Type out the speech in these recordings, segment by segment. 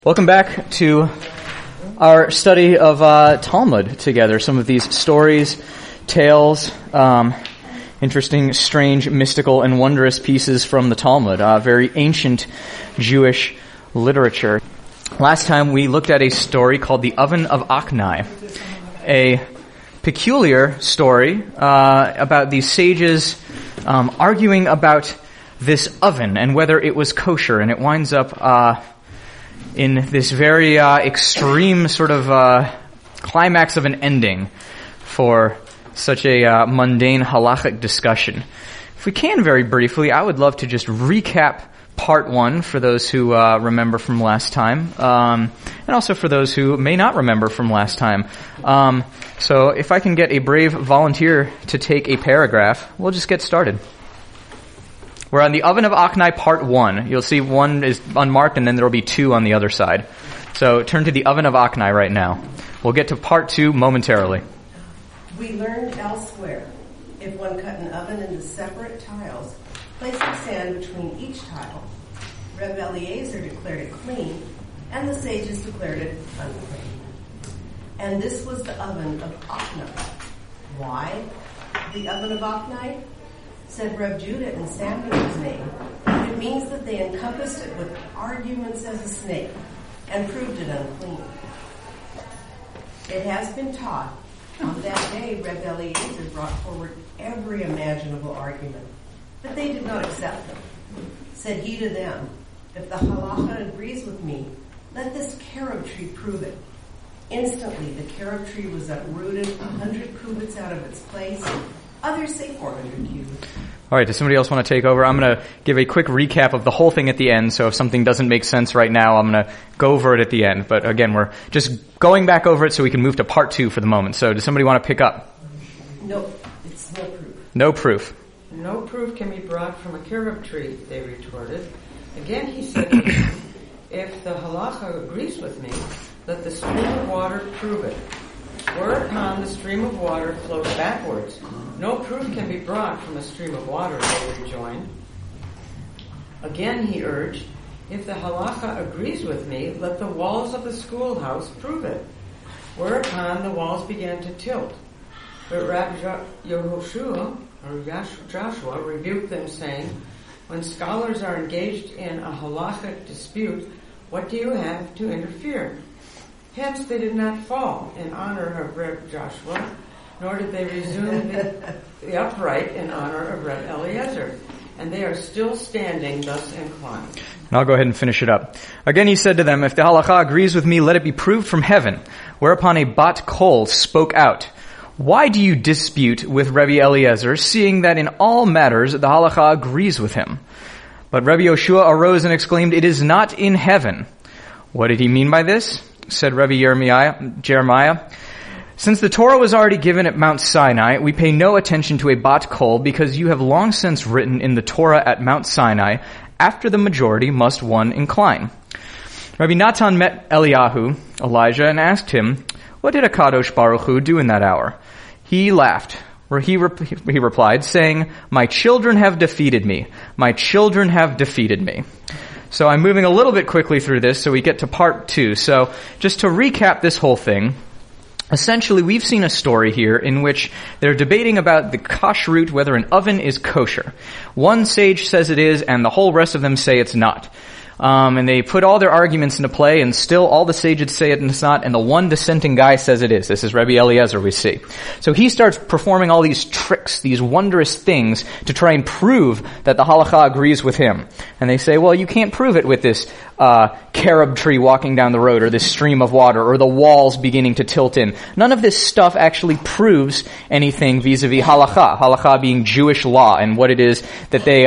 Welcome back to our study of Talmud together. Some of these stories, tales, interesting, strange, mystical, and wondrous pieces from the Talmud. Very ancient Jewish literature. Last time we looked at a story called the Oven of Achnai, a peculiar story about these sages arguing about this oven and whether it was kosher, and it winds up in this very extreme sort of climax of an ending for such a mundane halachic discussion. If we can very briefly, I would love to just recap part one for those who remember from last time, and also for those who may not remember from last time. So if I can get a brave volunteer to take a paragraph, we'll just get started. We're on the Oven of Achnai, part 1. You'll see one is unmarked, and then there will be 2 on the other side. So turn to the Oven of Achnai right now. We'll get to part 2 momentarily. We learned elsewhere, if one cut an oven into separate tiles, placing sand between each tile, Reb Eliezer declared it clean, and the sages declared it unclean. And this was the Oven of Achnai. Why the Oven of Achnai? Said Reb Judah in Samuel's name. It means that they encompassed it with arguments as a snake and proved it unclean. It has been taught on that day Reb Eliezer brought forward every imaginable argument, but they did not accept them. Said he to them, if the halacha agrees with me, let this carob tree prove it. Instantly the carob tree was uprooted 100 cubits out of its place. Others say 400 cubits. All right, does somebody else want to take over? I'm going to give a quick recap of the whole thing at the end, so if something doesn't make sense right now, I'm going to go over it at the end. But again, we're just going back over it so we can move to part 2 for the moment. So does somebody want to pick up? No, it's no proof. No proof. No proof can be brought from a carob tree, they retorted. Again he said to them, if the halacha agrees with me, let the stream of water prove it. Whereupon the stream of water flowed backwards. No proof can be brought from a stream of water, they rejoined. Again he urged, if the halacha agrees with me, let the walls of the schoolhouse prove it. Whereupon the walls began to tilt. But Rabbi Yehoshua, or Joshua, rebuked them, saying, when scholars are engaged in a halachic dispute, what do you have to interfere? Hence they did not fall in honor of Reb Joshua, nor did they resume the upright in honor of Reb Eliezer. And they are still standing, thus inclined. And I'll go ahead and finish it up. Again he said to them, if the halacha agrees with me, let it be proved from heaven. Whereupon a bat kol spoke out, why do you dispute with Rebbe Eliezer, seeing that in all matters the halacha agrees with him? But Rebbe Yoshua arose and exclaimed, it is not in heaven. What did he mean by this? Said Rebbe Jeremiah, since the Torah was already given at Mount Sinai, we pay no attention to a bat kol because you have long since written in the Torah at Mount Sinai, after the majority must one incline. Rabbi Natan met Eliyahu, Elijah, and asked him, what did HaKadosh Baruch Hu do in that hour? He laughed. He replied, saying, my children have defeated me. My children have defeated me. So I'm moving a little bit quickly through this so we get to part 2. So just to recap this whole thing, essentially we've seen a story here in which they're debating about the kashrut, whether an oven is kosher. One sage says it is, and the whole rest of them say it's not. And they put all their arguments into play, and still all the sages say it's not, and the one dissenting guy says it is. This is Rebbe Eliezer, we see. So he starts performing all these tricks, these wondrous things, to try and prove that the halacha agrees with him. And they say, well, you can't prove it with this carob tree walking down the road, or this stream of water, or the walls beginning to tilt in. None of this stuff actually proves anything vis-a-vis halacha. Halacha being Jewish law, and what it is that they,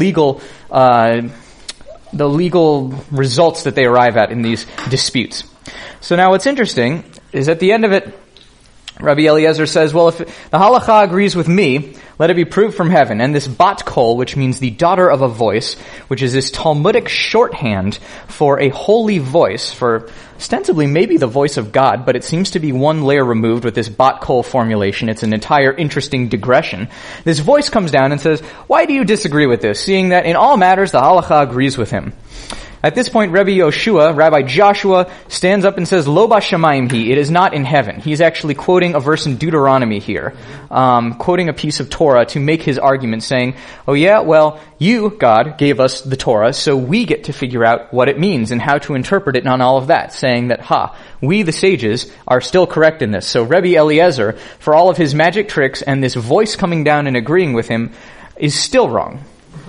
the legal results that they arrive at in these disputes. So now what's interesting is at the end of it, Rabbi Eliezer says, well, if the halacha agrees with me, let it be proved from heaven. And this bat kol, which means the daughter of a voice, which is this Talmudic shorthand for a holy voice, for ostensibly maybe the voice of God, but it seems to be one layer removed with this bat kol formulation. It's an entire interesting digression. This voice comes down and says, why do you disagree with this, seeing that in all matters the halacha agrees with him? At this point, Rabbi Joshua, stands up and says, Lo b'shamayim hi, it is not in heaven. He's actually quoting a verse in Deuteronomy here, quoting a piece of Torah to make his argument, saying, oh yeah, well, you, God, gave us the Torah, so we get to figure out what it means and how to interpret it and all of that, saying that, we, the sages, are still correct in this. So Rebbe Eliezer, for all of his magic tricks and this voice coming down and agreeing with him, is still wrong.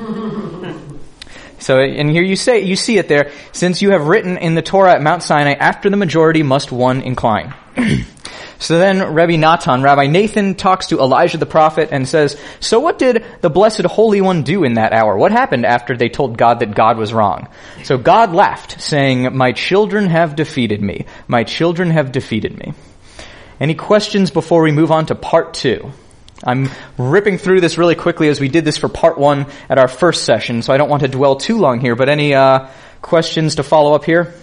So, and here you see it there, since you have written in the Torah at Mount Sinai, after the majority must one incline. So then Rabbi Nathan talks to Elijah the prophet and says, so what did the Blessed Holy One do in that hour? What happened after they told God that God was wrong? So God laughed, saying, my children have defeated me. My children have defeated me. Any questions before we move on to part 2? I'm ripping through this really quickly as we did this for part 1 at our first session, so I don't want to dwell too long here, but any questions to follow up here?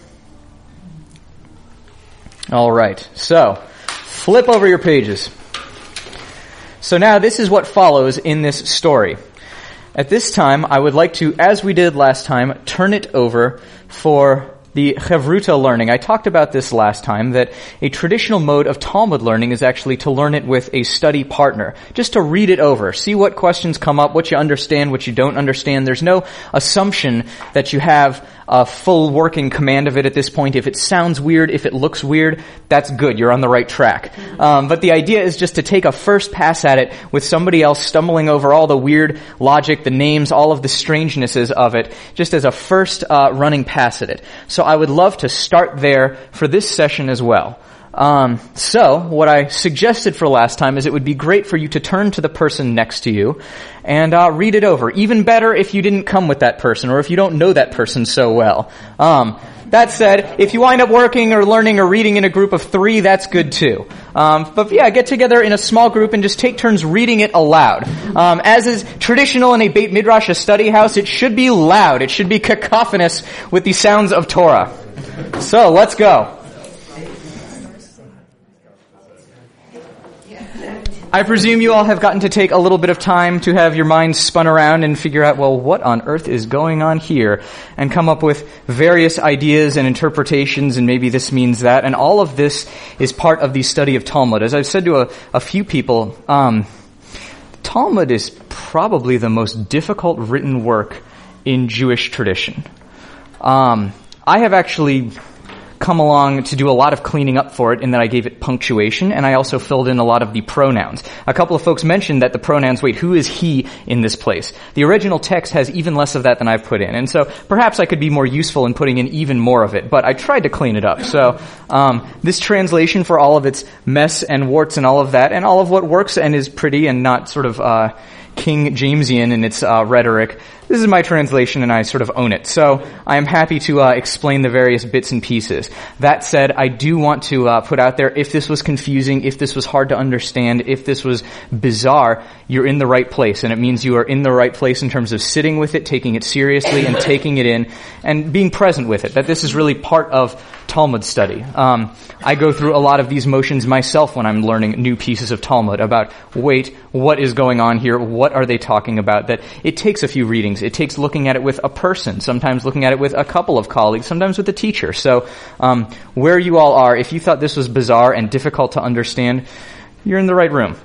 All right, so flip over your pages. So now this is what follows in this story. At this time, I would like to, as we did last time, turn it over for the Chevruta learning. I talked about this last time, that a traditional mode of Talmud learning is actually to learn it with a study partner. Just to read it over, see what questions come up, what you understand, what you don't understand. There's no assumption that you have a full working command of it at this point. If it sounds weird, if it looks weird, that's good. You're on the right track. But the idea is just to take a first pass at it with somebody else stumbling over all the weird logic, the names, all of the strangenesses of it, just as a first running pass at it. So I would love to start there for this session as well. So what I suggested for last time is it would be great for you to turn to the person next to you and read it over. Even better if you didn't come with that person or if you don't know that person so well. That said, if you wind up working or learning or reading in a group of 3, that's good too. But yeah, get together in a small group and just take turns reading it aloud. As is traditional in a Beit Midrash, a study house, it should be loud. It should be cacophonous with the sounds of Torah. So let's go. I presume you all have gotten to take a little bit of time to have your minds spun around and figure out, well, what on earth is going on here? And come up with various ideas and interpretations, and maybe this means that. And all of this is part of the study of Talmud. As I've said to a few people, Talmud is probably the most difficult written work in Jewish tradition. I have actually come along to do a lot of cleaning up for it in that I gave it punctuation, and I also filled in a lot of the pronouns. A couple of folks mentioned that the pronouns, wait, who is he in this place? The original text has even less of that than I've put in, and so perhaps I could be more useful in putting in even more of it, but I tried to clean it up. So this translation, for all of its mess and warts and all of that, and all of what works and is pretty and not sort of King Jamesian in its rhetoric, this is my translation and I sort of own it. So I am happy to explain the various bits and pieces. That said, I do want to put out there, if this was confusing, if this was hard to understand, if this was bizarre, you're in the right place. And it means you are in the right place in terms of sitting with it, taking it seriously and taking it in and being present with it. That this is really part of Talmud study. I go through a lot of these motions myself when I'm learning new pieces of Talmud about, wait, what is going on here? What are they talking about? That it takes a few readings. It takes looking at it with a person, sometimes looking at it with a couple of colleagues, sometimes with a teacher. So where you all are, if you thought this was bizarre and difficult to understand, you're in the right room.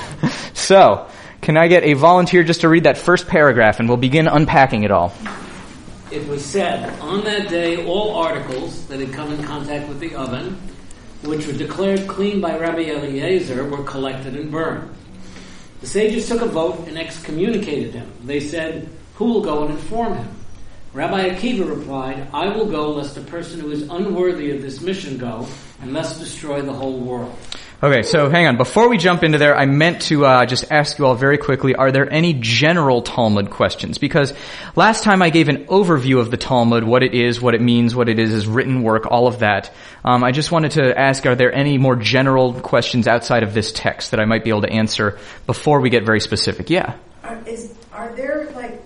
So, can I get a volunteer just to read that first paragraph and we'll begin unpacking it all. It was said, on that day all articles that had come in contact with the oven, which were declared clean by Rabbi Eliezer, were collected and burned. The sages took a vote and excommunicated him. They said, who will go and inform him? Rabbi Akiva replied, I will go lest a person who is unworthy of this mission go, and thus destroy the whole world. Okay, so hang on. Before we jump into there, I meant to just ask you all very quickly, are there any general Talmud questions? Because last time I gave an overview of the Talmud, what it is, what it means, what it is as written work, all of that. I just wanted to ask, are there any more general questions outside of this text that I might be able to answer before we get very specific? Yeah? Are there, like,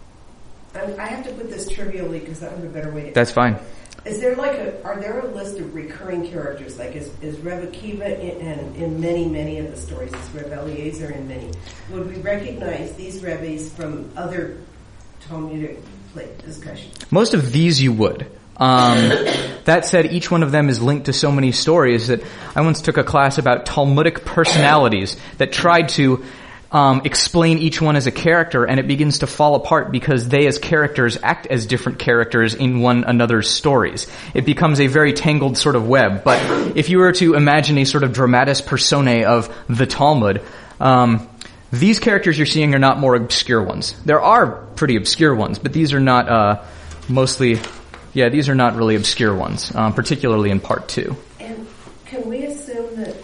I have to put this trivially because that would be a better way to... That's fine. Is there are there a list of recurring characters? Like is Rebbe Akiva in many of the stories, is Rebbe Eliezer in many? Would we recognize these Rebbes from other Talmudic discussion. Most of these you would. That said, each one of them is linked to so many stories that I once took a class about Talmudic personalities that tried to explain each one as a character, and it begins to fall apart because they as characters act as different characters in one another's stories. It becomes a very tangled sort of web. But if you were to imagine a sort of dramatis personae of the Talmud, these characters you're seeing are not more obscure ones. There are pretty obscure ones, but these are not these are not really obscure ones, particularly in part 2. And can we assume that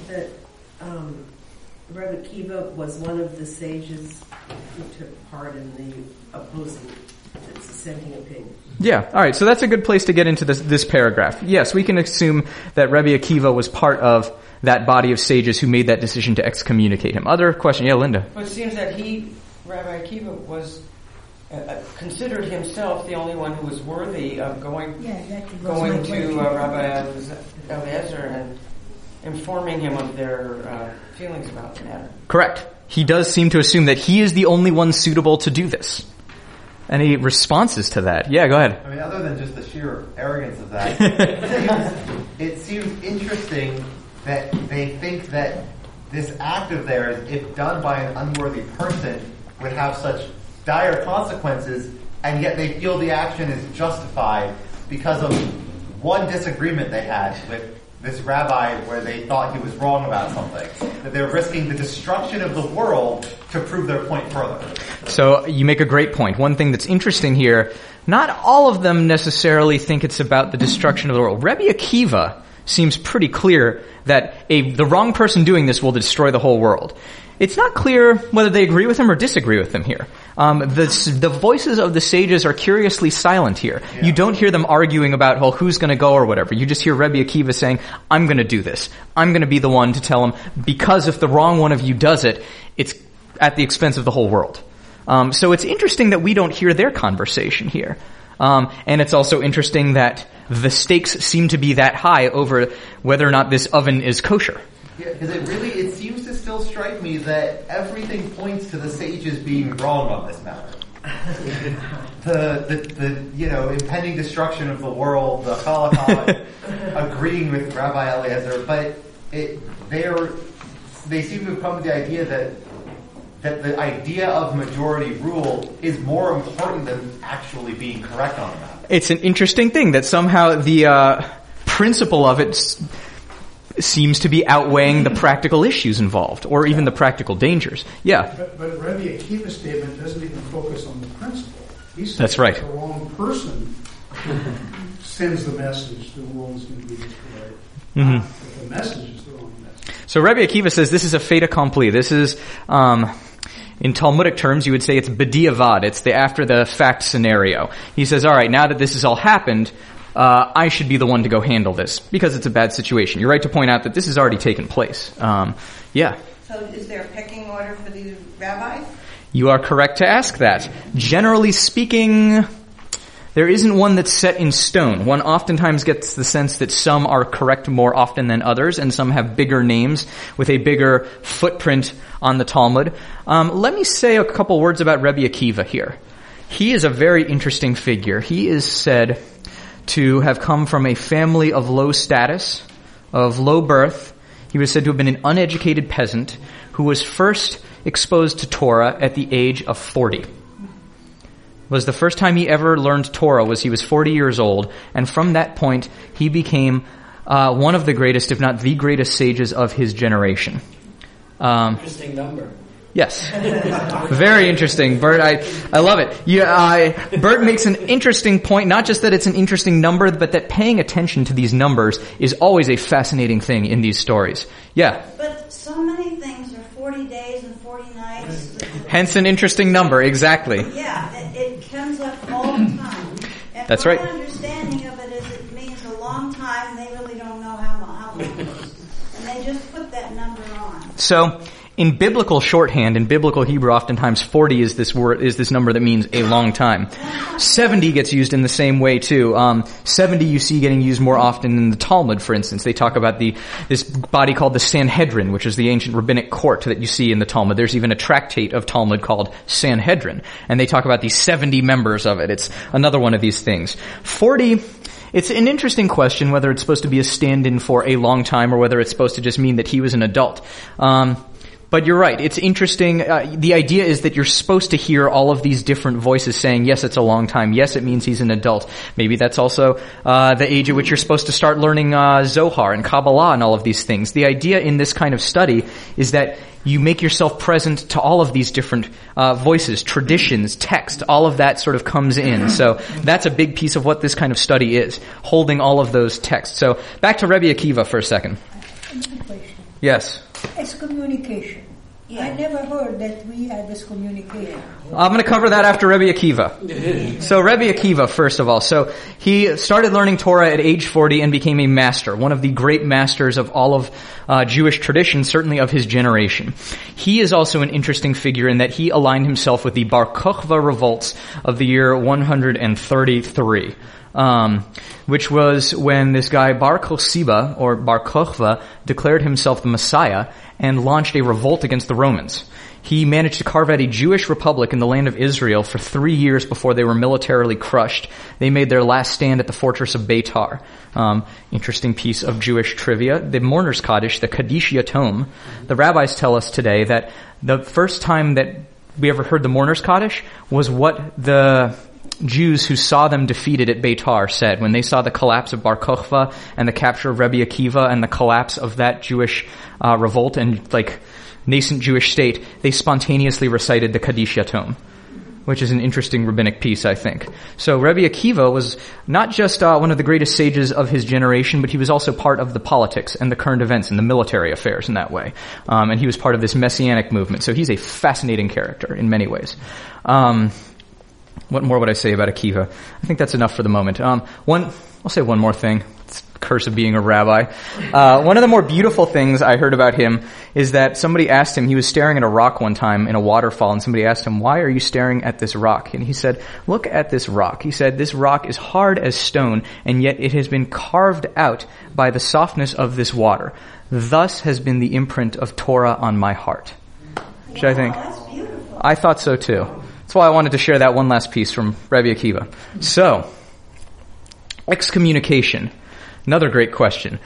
Rebbe Akiva was one of the sages who took part in the opposing, the dissenting opinion? Yeah, all right, so that's a good place to get into this paragraph. Yes, we can assume that Rebbe Akiva was part of that body of sages who made that decision to excommunicate him. Other question? Yeah, Linda. But it seems that Rabbi Akiva, was considered himself the only one who was worthy of going to Rabbi Eliezer and informing him of their feelings about the matter. Correct. He does seem to assume that he is the only one suitable to do this. Any responses to that? Yeah, go ahead. I mean, other than just the sheer arrogance of that, it seems interesting that they think that this act of theirs, if done by an unworthy person, would have such dire consequences, and yet they feel the action is justified because of one disagreement they had with this rabbi where they thought he was wrong about something. That they're risking the destruction of the world to prove their point further. So you make a great point. One thing that's interesting here, not all of them necessarily think it's about the destruction of the world. Rebbe Akiva seems pretty clear that the wrong person doing this will destroy the whole world. It's not clear whether they agree with him or disagree with him here. The voices of the sages are curiously silent here. Yeah. You don't hear them arguing about, well, who's going to go or whatever. You just hear Rebbe Akiva saying, I'm going to do this. I'm going to be the one to tell him, because if the wrong one of you does it, it's at the expense of the whole world. So it's interesting that we don't hear their conversation here. And it's also interesting that the stakes seem to be that high over whether or not this oven is kosher. Yeah, because it seems to still strike me that everything points to the sages being wrong on this matter. the impending destruction of the world, the Chalakah agreeing with Rabbi Eliezer, but they seem to have come to the idea that the idea of majority rule is more important than actually being correct on that. It's an interesting thing that somehow the principle of it seems to be outweighing the practical issues involved, or even the practical dangers. Yeah. But Rebbe Akiva's statement doesn't even focus on the principle. He says that's right. The wrong person sends the message the world is going to be destroyed. Mm-hmm. But the message is the wrong message. So Rebbe Akiva says this is a fait accompli. This is, in Talmudic terms, you would say it's b'diavad. It's the after the fact scenario. He says, all right, now that this has all happened, I should be the one to go handle this because it's a bad situation. You're right to point out that this has already taken place. Yeah. So is there a pecking order for these rabbis? You are correct to ask that. Generally speaking, there isn't one that's set in stone. One oftentimes gets the sense that some are correct more often than others, and some have bigger names with a bigger footprint on the Talmud. Let me say a couple words about Rebbe Akiva here. He is a very interesting figure. He is said to have come from a family of low status, of low birth. He was said to have been an uneducated peasant who was first exposed to Torah at the age of 40. Was the first time he ever learned Torah was he was 40 years old, and from that point he became one of the greatest, if not the greatest sages of his generation. Interesting number. Yes. Very interesting. Bert, I love it. Bert makes an interesting point, not just that it's an interesting number, but that paying attention to these numbers is always a fascinating thing in these stories. Yeah. But so many things are 40 days and 40 nights. Hence an interesting number, exactly. Yeah, it comes up all the time. And that's right. My understanding of it is it means a long time. They really don't know how long it is. And they just put that number on. So, in biblical shorthand, in biblical Hebrew, oftentimes 40 is this number that means a long time. 70 gets used in the same way too. 70 you see getting used more often in the Talmud, for instance. They talk about this body called the Sanhedrin, which is the ancient rabbinic court that you see in the Talmud. There's even a tractate of Talmud called Sanhedrin, and they talk about these 70 members of it. It's another one of these things. 40, it's an interesting question whether it's supposed to be a stand-in for a long time or whether it's supposed to just mean that he was an adult. But you're right. It's interesting. The idea is that you're supposed to hear all of these different voices saying, yes, it's a long time. Yes, it means he's an adult. Maybe that's also the age at which you're supposed to start learning Zohar and Kabbalah and all of these things. The idea in this kind of study is that you make yourself present to all of these different voices, traditions, text. All of that sort of comes in. So that's a big piece of what this kind of study is, holding all of those texts. So back to Rebbe Akiva for a second. Yes. Excommunication. Yeah. I never heard that we had this communication. I'm going to cover that after Rebbe Akiva. So Rebbe Akiva, first of all. So he started learning Torah at age 40 and became a master, one of the great masters of all of Jewish tradition, certainly of his generation. He is also an interesting figure in that he aligned himself with the Bar Kokhba revolts of the year 133. Which was when this guy Bar Kokhba, or Bar Kokhba, declared himself the Messiah and launched a revolt against the Romans. He managed to carve out a Jewish republic in the land of Israel for 3 years before they were militarily crushed. They made their last stand at the fortress of Beitar. Interesting piece of Jewish trivia. The Mourner's Kaddish, the Kaddish Yatom, the rabbis tell us today that the first time that we ever heard the Mourner's Kaddish was what the Jews who saw them defeated at Beitar said. When they saw the collapse of Bar Kokhba and the capture of Rebbe Akiva and the collapse of that Jewish revolt and nascent Jewish state, they spontaneously recited the Kaddish Yatom, which is an interesting rabbinic piece, I think. So Rebbe Akiva was not just one of the greatest sages of his generation, but he was also part of the politics and the current events and the military affairs in that way. And he was part of this messianic movement. So he's a fascinating character in many ways. What more would I say about Akiva? I think that's enough for the moment. I'll say one more thing. It's the curse of being a rabbi. One of the more beautiful things I heard about him is that somebody asked him, he was staring at a rock one time in a waterfall, and somebody asked him, why are you staring at this rock? And he said, look at this rock. He said, this rock is hard as stone, and yet it has been carved out by the softness of this water. Thus has been the imprint of Torah on my heart. Which I think, That's beautiful. I thought so too. That's why I wanted to share that one last piece from Rebbe Akiva. So, excommunication. Another great question.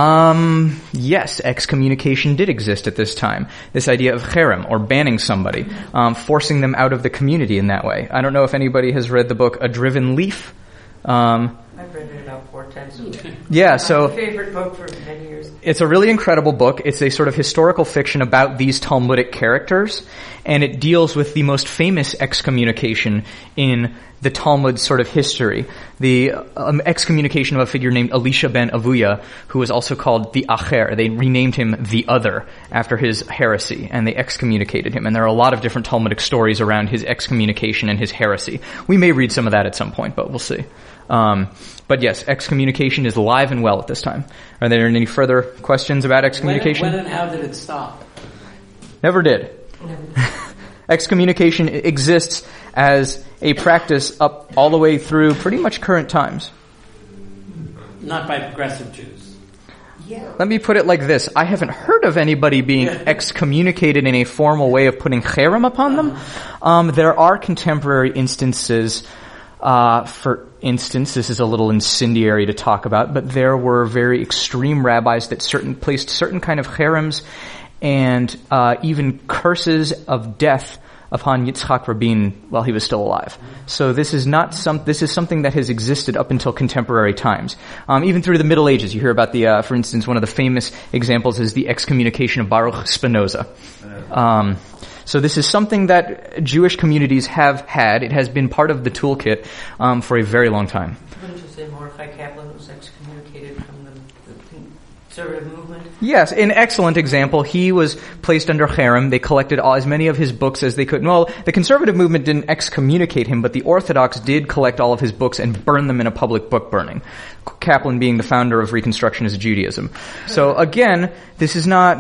Yes, excommunication did exist at this time. This idea of cherem, or banning somebody, forcing them out of the community in that way. I don't know if anybody has read the book A Driven Leaf. I've read it about 4 times. Yeah, so My favorite book for many years. it's a really incredible book. It's a sort of historical fiction about these Talmudic characters, and it deals with the most famous excommunication in the Talmud sort of history. The excommunication of a figure named Elisha ben Avuya, who was also called the Acher. They renamed him the Other after his heresy, and they excommunicated him. And there are a lot of different Talmudic stories around his excommunication and his heresy. We may read some of that at some point, but we'll see. But yes, excommunication is alive and well at this time. Are there any further questions about excommunication? When and how did it stop? Never did. Excommunication exists as a practice up all the way through pretty much current times. Not by progressive Jews. Yeah. Let me put it like this. I haven't heard of anybody being excommunicated in a formal way of putting cherem upon them. There are contemporary instances. For instance, this is a little incendiary to talk about, but there were very extreme rabbis that placed certain kind of cherems and even curses of death upon Yitzhak Rabin while he was still alive. So this is something that has existed up until contemporary times. Even through the Middle Ages, you hear about for instance, one of the famous examples is the excommunication of Baruch Spinoza. So this is something that Jewish communities have had. It has been part of the toolkit for a very long time. Wouldn't you say Mordechai Kaplan was excommunicated from the conservative movement? Yes, an excellent example. He was placed under cherem. They collected as many of his books as they could. Well, the conservative movement didn't excommunicate him, but the Orthodox did collect all of his books and burn them in a public book burning. Kaplan being the founder of Reconstructionist Judaism. So again, this is not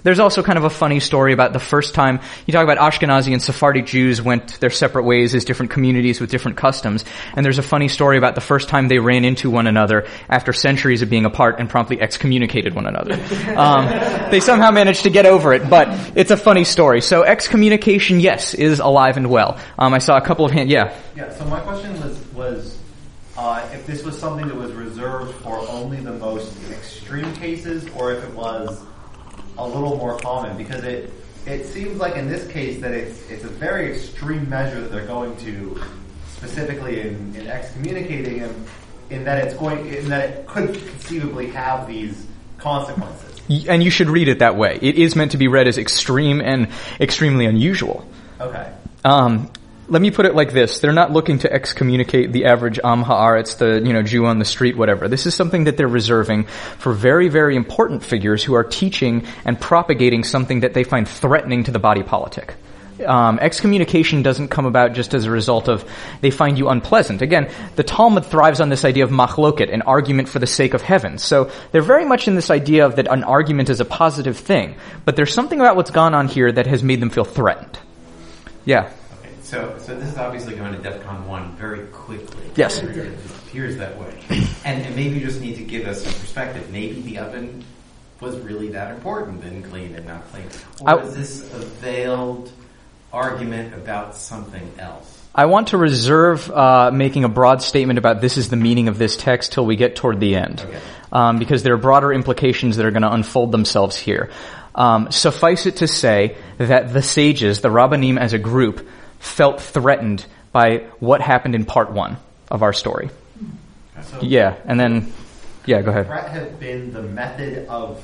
There's also kind of a funny story about the first time you talk about Ashkenazi and Sephardic Jews went their separate ways as different communities with different customs. And there's a funny story about the first time they ran into one another after centuries of being apart and promptly excommunicated one another. They somehow managed to get over it, but it's a funny story. So excommunication, yes, is alive and well. I saw a couple of hands. Yeah. Yeah. So my question was if this was something that was reserved for only the most extreme cases, or if it was a little more common, because it seems like in this case that it's a very extreme measure that they're going to, specifically in excommunicating him, in that it could conceivably have these consequences. And you should read it that way. It is meant to be read as extreme and extremely unusual. Okay. Let me put it like this. They're not looking to excommunicate the average Am Haaretz, the, Jew on the street, whatever. This is something that they're reserving for very, very important figures who are teaching and propagating something that they find threatening to the body politic. Excommunication doesn't come about just as a result of they find you unpleasant. Again, the Talmud thrives on this idea of machloket, an argument for the sake of heaven. So they're very much in this idea of that an argument is a positive thing. But there's something about what's gone on here that has made them feel threatened. Yeah. So this is obviously going to DEFCON 1 very quickly. Yes. It appears that way. And maybe you just need to give us some perspective. Maybe the oven was really that important and clean and not clean. Or is this a veiled argument about something else? I want to reserve making a broad statement about this is the meaning of this text till we get toward the end. Okay. Because there are broader implications that are going to unfold themselves here. Suffice it to say that the sages, the Rabbanim as a group, felt threatened by what happened in part 1 of our story. So yeah, and then, go ahead. The threat had been the method of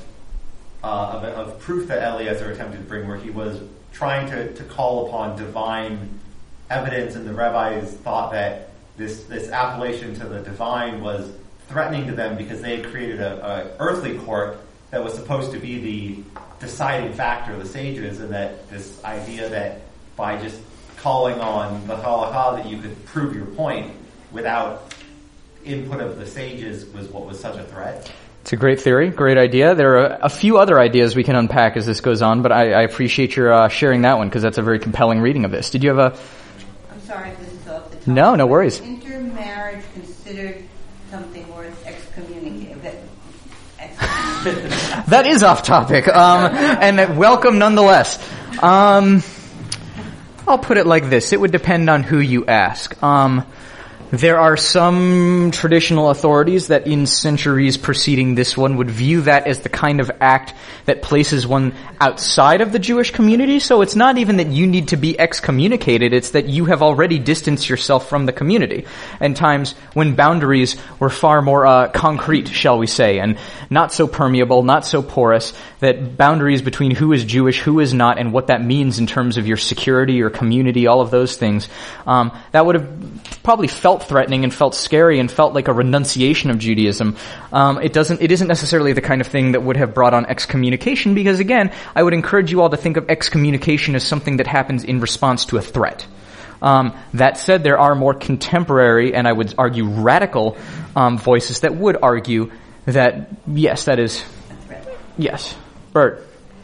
proof that Eliezer attempted to bring, where he was trying to call upon divine evidence, and the rabbis thought that this appellation to the divine was threatening to them because they had created a earthly court that was supposed to be the deciding factor of the sages, and that this idea that by just calling on the halakha that you could prove your point without input of the sages was what was such a threat. It's a great theory, great idea. There are a few other ideas we can unpack as this goes on, but I appreciate your sharing that one because that's a very compelling reading of this. Did you have a... I'm sorry if this is off the top. No worries. Is intermarriage considered something worth excommunicating? That is off topic, and welcome nonetheless. I'll put it like this. It would depend on who you ask. There are some traditional authorities that in centuries preceding this one would view that as the kind of act that places one outside of the Jewish community. So it's not even that you need to be excommunicated, it's that you have already distanced yourself from the community. And times when boundaries were far more concrete, shall we say, and not so permeable, not so porous, that boundaries between who is Jewish, who is not, and what that means in terms of your security, your community, all of those things, that would have probably felt threatening and felt scary and felt like a renunciation of Judaism. It isn't necessarily the kind of thing that would have brought on excommunication, because again, I would encourage you all to think of excommunication as something that happens in response to a threat. That said, there are more contemporary and I would argue radical voices that would argue that yes, that is yes. Bert.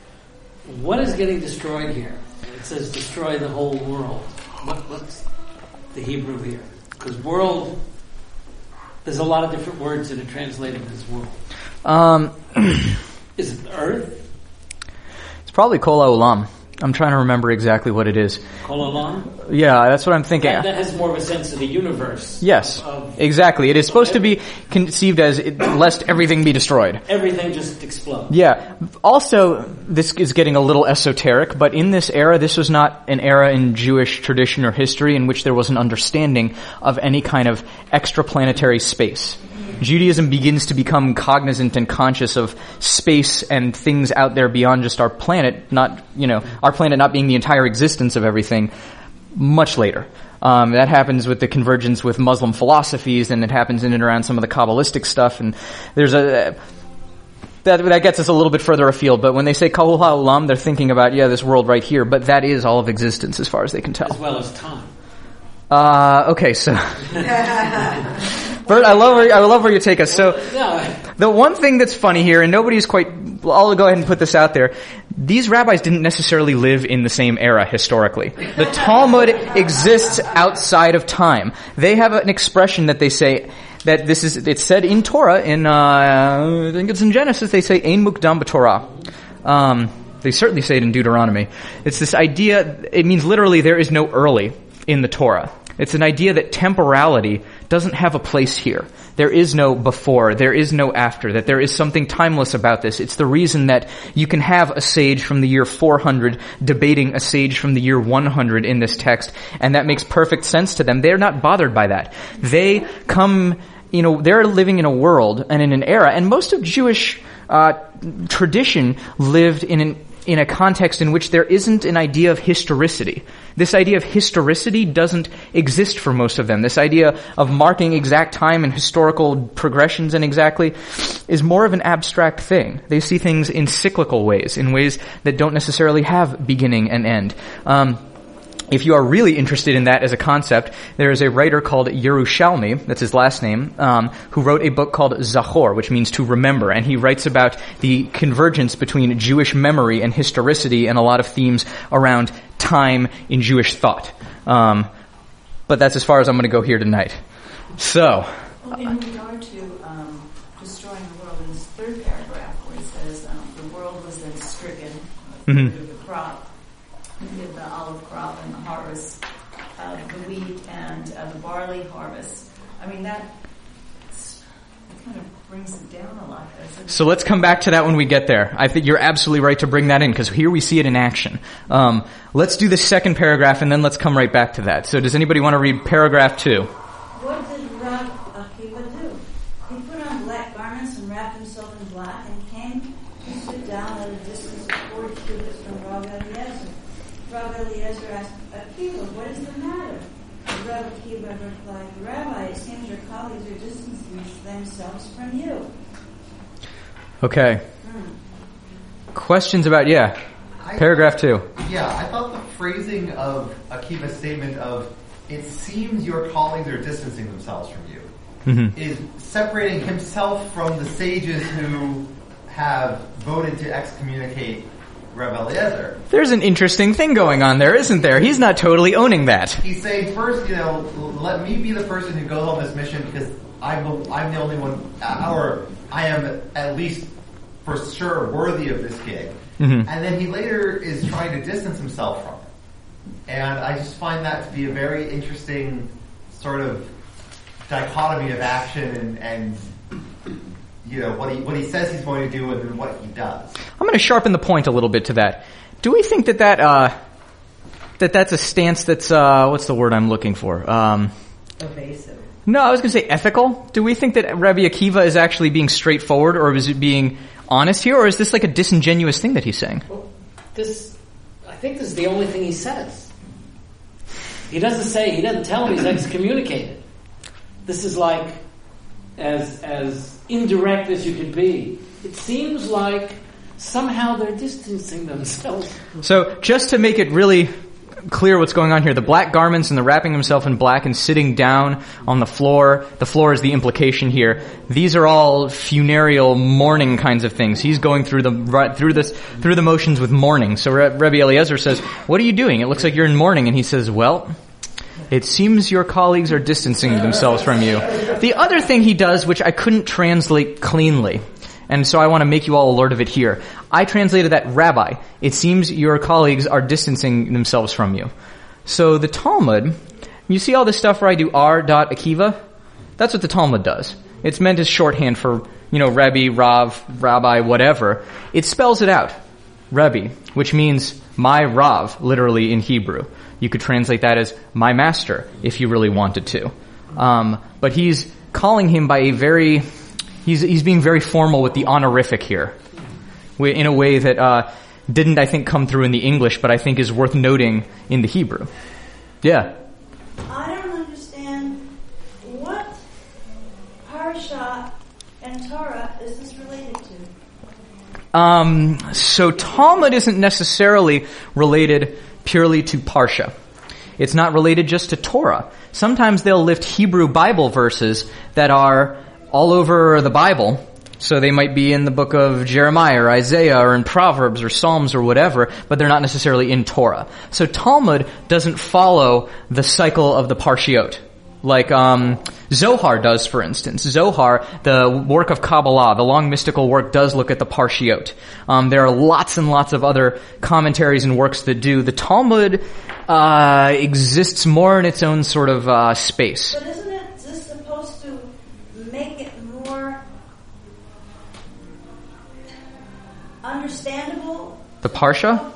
What is getting destroyed here? It says destroy the whole world. What's the Hebrew here? Because world, there's a lot of different words that are translated as world. Is it earth? It's probably Kol HaOlam. I'm trying to remember exactly what it is. Kol HaOlam? Yeah, that's what I'm thinking. That has more of a sense of the universe. Yes, exactly. It is supposed to be conceived as lest everything be destroyed. Everything just explodes. Yeah. Also, this is getting a little esoteric, but in this era, this was not an era in Jewish tradition or history in which there was an understanding of any kind of extraplanetary space. Judaism begins to become cognizant and conscious of space and things out there beyond just our planet, our planet not being the entire existence of everything, much later. That happens with the convergence with Muslim philosophies, and it happens in and around some of the Kabbalistic stuff, and there's that gets us a little bit further afield, but when they say Kol HaOlam, they're thinking about, this world right here, but that is all of existence as far as they can tell. As well as time. Okay, so... Bert, I love where you take us. So, the one thing that's funny here, and I'll go ahead and put this out there, these rabbis didn't necessarily live in the same era historically. The Talmud exists outside of time. They have an expression that they say that it's said in Torah, I think it's in Genesis, they say, Ein mukdam b'Torah. They certainly say it in Deuteronomy. It's this idea, it means literally there is no early in the Torah. It's an idea that temporality doesn't have a place here. There is no before, there is no after, that there is something timeless about this. It's the reason that you can have a sage from the year 400 debating a sage from the year 100 in this text, and that makes perfect sense to them. They're not bothered by that. They come, they're living in a world and in an era, and most of Jewish tradition lived in a context in which there isn't an idea of historicity. This idea of historicity doesn't exist for most of them. This idea of marking exact time and historical progressions and exactly is more of an abstract thing. They see things in cyclical ways, in ways that don't necessarily have beginning and end. If you are really interested in that as a concept, there is a writer called Yerushalmi, that's his last name, who wrote a book called Zachor, which means to remember, and he writes about the convergence between Jewish memory and historicity and a lot of themes around time in Jewish thought. But that's as far as I'm going to go here tonight. So. Well, in regard to destroying the world, in this third paragraph where it says the world was then stricken through the crop, the olive crop and the harvest of the wheat and the barley harvest. I mean, that kind of brings it down a lot. So let's come back to that when we get there. I think you're absolutely right to bring that in, because here we see it in action. Let's do the second paragraph, and then let's come right back to that. So does anybody want to read paragraph 2? What did Rav Akiva do? He put on black garments and wrapped himself in black and came to sit down at a distance of 40 cubits from Rav Eliezer. Rav Eliezer asked Akiva, what is the matter? Rav Akiva replied, Rabbi, it seems your colleagues are distancing themselves from you. Okay. Questions about, paragraph 2. Yeah, I thought the phrasing of Akiva's statement of, it seems your colleagues are distancing themselves from you, is separating himself from the sages who have voted to excommunicate Rav Eliezer. There's an interesting thing going on there, isn't there? He's not totally owning that. He's saying first, let me be the person who goes on this mission because I'm the only one, or I am at least for sure worthy of this gig. And then he later is trying to distance himself from it. And I just find that to be a very interesting sort of dichotomy of action and what he says he's going to do and then what he does. I'm going to sharpen the point a little bit to that. Do we think that's a stance that's what's the word I'm looking for? Evasive. No, I was going to say ethical. Do we think that Rabbi Akiva is actually being straightforward, or is it being honest here, or is this like a disingenuous thing that he's saying? Well, I think this is the only thing he says. He doesn't tell him he's excommunicated. This is like as indirect as you could be. It seems like somehow they're distancing themselves. So just to make it really clear what's going on here, the black garments and the wrapping himself in black and sitting down on the floor is the implication here. These are all funereal mourning kinds of things. He's going through the motions with mourning. So Rabbi Eliezer says, what are you doing? It looks like you're in mourning. And he says, well, it seems your colleagues are distancing themselves from you. The other thing he does, which I couldn't translate cleanly, and so I want to make you all alert of it here. I translated that, Rabbi, it seems your colleagues are distancing themselves from you. So the Talmud, you see all this stuff where I do R.Akiva? That's what the Talmud does. It's meant as shorthand for, Rebbe, Rav, Rabbi, whatever. It spells it out. Rebbe, which means my Rav, literally in Hebrew. You could translate that as my master, if you really wanted to. But he's calling him by he's being very formal with the honorific here, in a way that didn't, I think, come through in the English, but I think is worth noting in the Hebrew. Yeah? I don't understand what parasha and Torah is this related to? So Talmud isn't necessarily related purely to Parsha. It's not related just to Torah. Sometimes they'll lift Hebrew Bible verses that are all over the Bible So they might be in the book of Jeremiah or Isaiah or in Proverbs or Psalms or whatever, but they're not necessarily in Torah. So Talmud doesn't follow the cycle of the Parshiot. Like Zohar does, for instance. Zohar, the work of Kabbalah, the long mystical work, does look at the Parshiot. There are lots and lots of other commentaries and works that do. The Talmud exists more in its own sort of space. But isn't it just supposed to make it more understandable? The Parsha?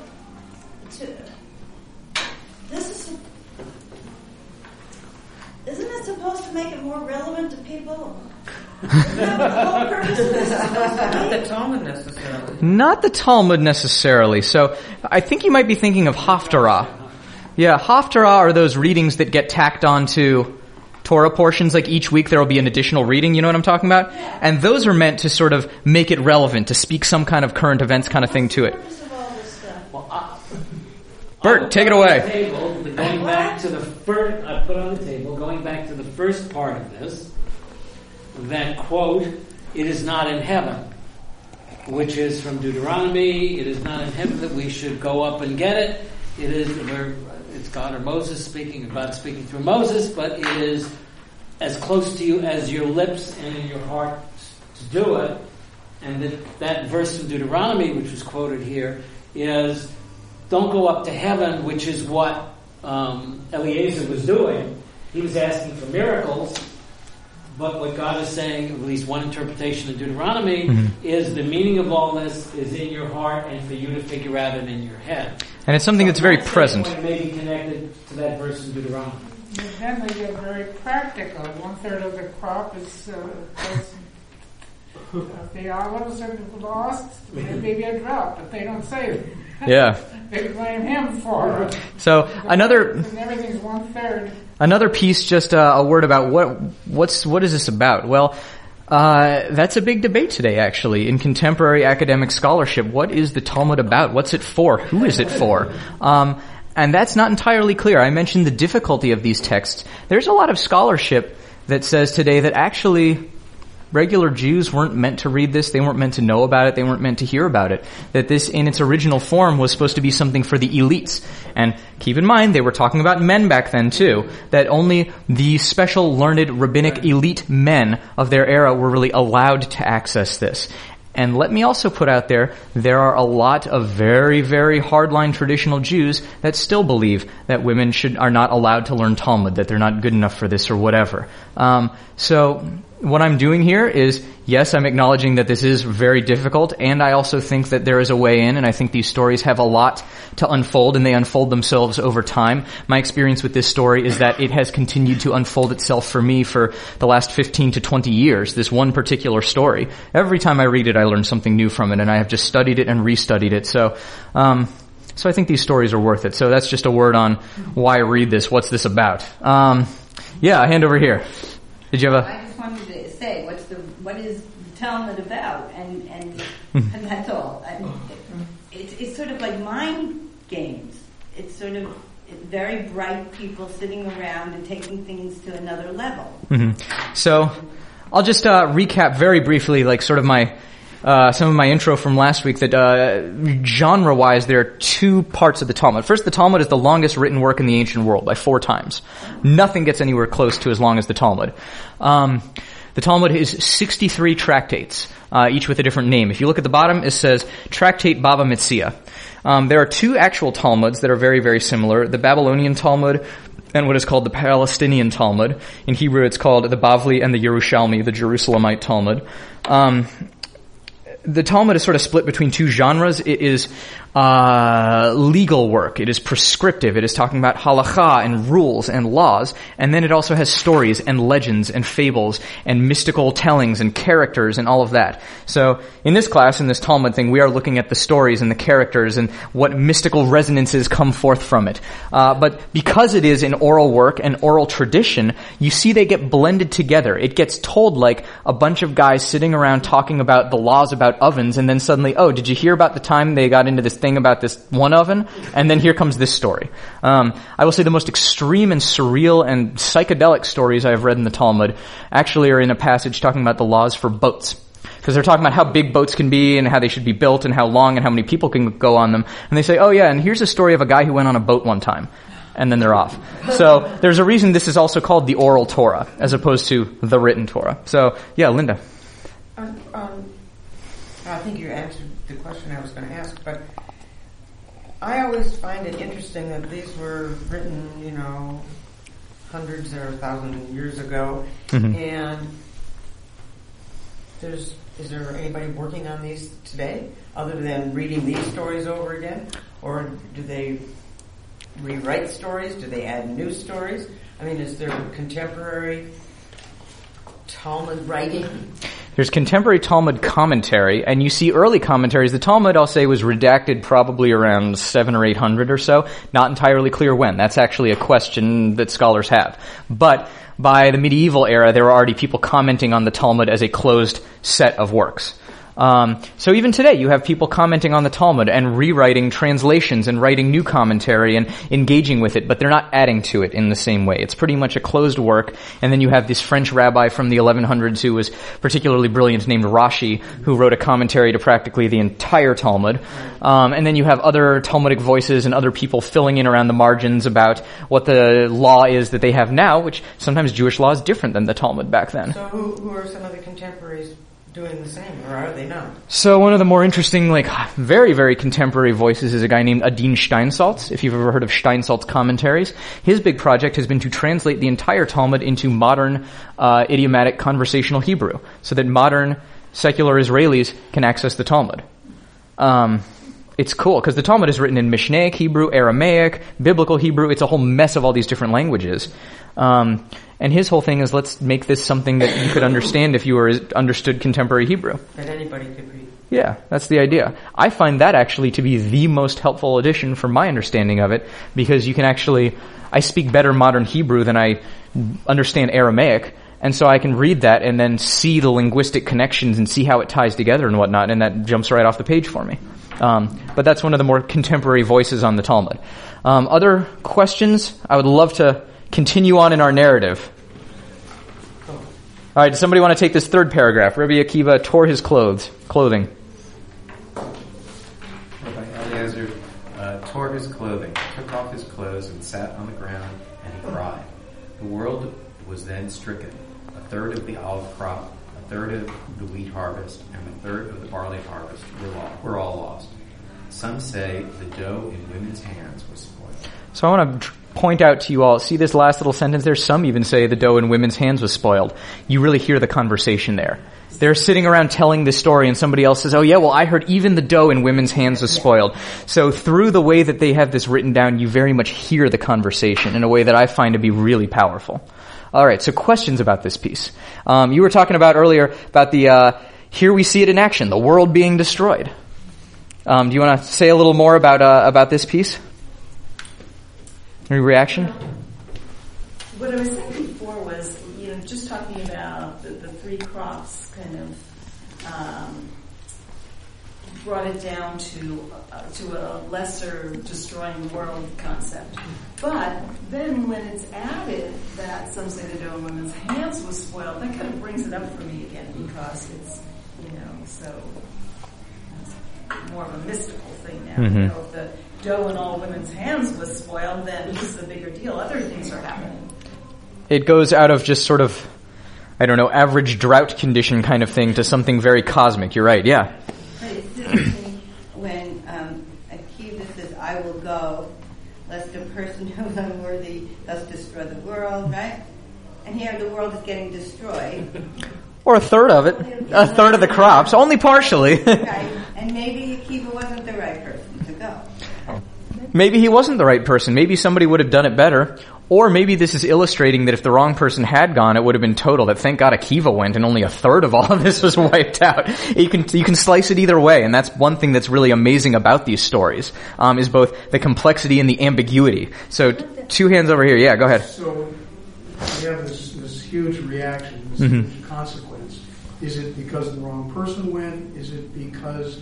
Isn't it supposed to make it more relevant to people? Isn't that what the whole purpose of this is supposed to Not be? the Talmud necessarily. Not the Talmud necessarily. So I think you might be thinking of Haftarah. Yeah, Haftarah are those readings that get tacked onto Torah portions. Like each week there will be an additional reading, you know what I'm talking about? Yeah. And those are meant to sort of make it relevant, to speak some kind of current events kind of thing to it. What's the purpose of all this stuff? Bert, take it away. Going back to the first, I put on the table, going back to the first part of this, that quote, "It is not in heaven," which is from Deuteronomy. It is not in heaven that we should go up and get it. It's God or Moses speaking, or God speaking through Moses, but it is as close to you as your lips and in your heart to do it. And that verse from Deuteronomy, which was quoted here, is don't go up to heaven, which is what Eliezer was doing. He was asking for miracles, but what God is saying, at least one interpretation of Deuteronomy, is the meaning of all this is in your heart and for you to figure out it in your head. And it's something that's very present. It may be connected to that verse in Deuteronomy. But then they get very practical. 1/3 of the crop is the olives are lost. There may be a drought, but they don't say it. Yeah. They blame him for it. So And everything's 1/3. another piece, just a word about what is this about? Well, that's a big debate today, actually, in contemporary academic scholarship. What is the Talmud about? What's it for? Who is it for? And that's not entirely clear. I mentioned the difficulty of these texts. There's a lot of scholarship that says today that actually regular Jews weren't meant to read this. They weren't meant to know about it. They weren't meant to hear about it. That this, in its original form, was supposed to be something for the elites. And keep in mind, they were talking about men back then, too. That only the special, learned, rabbinic elite men of their era were really allowed to access this. And let me also put out there are a lot of very, very hardline traditional Jews that still believe that women are not allowed to learn Talmud, that they're not good enough for this or whatever. So what I'm doing here is, yes, I'm acknowledging that this is very difficult, and I also think that there is a way in, and I think these stories have a lot to unfold, and they unfold themselves over time. My experience with this story is that it has continued to unfold itself for me for the last 15 to 20 years, this one particular story. Every time I read it, I learn something new from it, and I have just studied it and restudied it. So I think these stories are worth it. So that's just a word on why I read this. What's this about? Yeah, hand over here. Did you have I just wanted to say, what is the Talmud about? And that's all. It's sort of like mind games. It's sort of very bright people sitting around and taking things to another level. Mm-hmm. So I'll just recap very briefly, like sort of some of my intro from last week, that genre-wise there are two parts of the Talmud. First, the Talmud is the longest written work in the ancient world by 4 times. Nothing gets anywhere close to as long as the Talmud. The Talmud is 63 tractates, each with a different name. If you look at the bottom, it says Tractate Bava Metzia. There are 2 actual Talmuds that are very, very similar. The Babylonian Talmud and what is called the Palestinian Talmud. In Hebrew, it's called the Bavli and the Yerushalmi, the Jerusalemite Talmud. The Talmud is sort of split between 2 genres. It is legal work. It is prescriptive. It is talking about halakha and rules and laws. And then it also has stories and legends and fables and mystical tellings and characters and all of that. So in this class, in this Talmud thing, we are looking at the stories and the characters and what mystical resonances come forth from it. But because it is an oral work and oral tradition, you see they get blended together. It gets told like a bunch of guys sitting around talking about the laws about ovens, and then suddenly, oh, did you hear about the time they got into this thing about this one oven? And then here comes this story. I will say the most extreme and surreal and psychedelic stories I have read in the Talmud actually are in a passage talking about the laws for boats. Because they're talking about how big boats can be and how they should be built and how long and how many people can go on them. And they say, oh yeah, and here's a story of a guy who went on a boat one time. And then they're off. So there's a reason this is also called the oral Torah as opposed to the written Torah. So, yeah, Linda. I think you answered the question I was going to ask, but I always find it interesting that these were written, hundreds or 1,000 years ago, and is there anybody working on these today other than reading these stories over again? Or do they rewrite stories? Do they add new stories? I mean, is there contemporary Talmud writing? There's contemporary Talmud commentary, and you see early commentaries. The Talmud, I'll say, was redacted probably around 700 or 800 or so. Not entirely clear when. That's actually a question that scholars have. But by the medieval era, there were already people commenting on the Talmud as a closed set of works. So even today, you have people commenting on the Talmud and rewriting translations and writing new commentary and engaging with it, but they're not adding to it in the same way. It's pretty much a closed work. And then you have this French rabbi from the 1100s who was particularly brilliant named Rashi, who wrote a commentary to practically the entire Talmud. And then you have other Talmudic voices and other people filling in around the margins about what the law is that they have now, which sometimes Jewish law is different than the Talmud back then. So who are some of the contemporaries doing the same, or are they not? So one of the more interesting, very, very contemporary voices is a guy named Adin Steinsaltz, if you've ever heard of Steinsaltz commentaries. His big project has been to translate the entire Talmud into modern, idiomatic conversational Hebrew, so that modern secular Israelis can access the Talmud. It's cool, because the Talmud is written in Mishnaic Hebrew, Aramaic, Biblical Hebrew. It's a whole mess of all these different languages. And his whole thing is, let's make this something that you could understand if you understood contemporary Hebrew. That anybody could read. Yeah, that's the idea. I find that actually to be the most helpful addition for my understanding of it, because you can I speak better modern Hebrew than I understand Aramaic, and so I can read that and then see the linguistic connections and see how it ties together and whatnot, and that jumps right off the page for me. But that's one of the more contemporary voices on the Talmud. Other questions? I would love to continue on in our narrative. All right, does somebody want to take this third paragraph? Rabbi Akiva tore his clothing. Rabbi Eliezer tore his clothing, took off his clothes, and sat on the ground, and he cried. The world was then stricken. A third of the olive crop, a third of the wheat harvest, and a third of the barley harvest were all lost. Some say the dough in women's hands was spoiled. So I want to point out to you all, see this last little sentence there? Some even say the dough in women's hands was spoiled. You really hear the conversation there. They're sitting around telling this story and somebody else says, oh yeah, well I heard even the dough in women's hands was spoiled. So through the way that they have this written down, you very much hear the conversation in a way that I find to be really powerful. Alright, so questions about this piece. You were talking about earlier about here we see it in action, the world being destroyed. Do you want to say a little more about this piece? Any reaction? What I was saying before was, just talking about the three crops kind of brought it down to a lesser destroying the world concept. But then when it's added that some say the dough in women's hands was spoiled, that kind of brings it up for me again, because it's, so it's more of a mystical thing now. Mm-hmm. If the dough in all women's hands was spoiled, then this is a bigger deal. Other things are happening. It goes out of just sort of, average drought condition kind of thing to something very cosmic. You're right, yeah. But it's interesting when Akiva says, I will go, lest a person who is unworthy thus destroy the world, right? And here the world is getting destroyed. Or a third of it. A third of the crops. Only partially. Right. And maybe Akiva wasn't the right person to go. Maybe he wasn't the right person. Maybe somebody would have done it better. Or maybe this is illustrating that if the wrong person had gone, it would have been total. That thank God Akiva went and only a third of all of this was wiped out. You can slice it either way, and that's one thing that's really amazing about these stories, is both the complexity and the ambiguity. So, two hands over here. Yeah, go ahead. So, we have this huge reaction, this huge consequence. Is it because the wrong person went? Is it because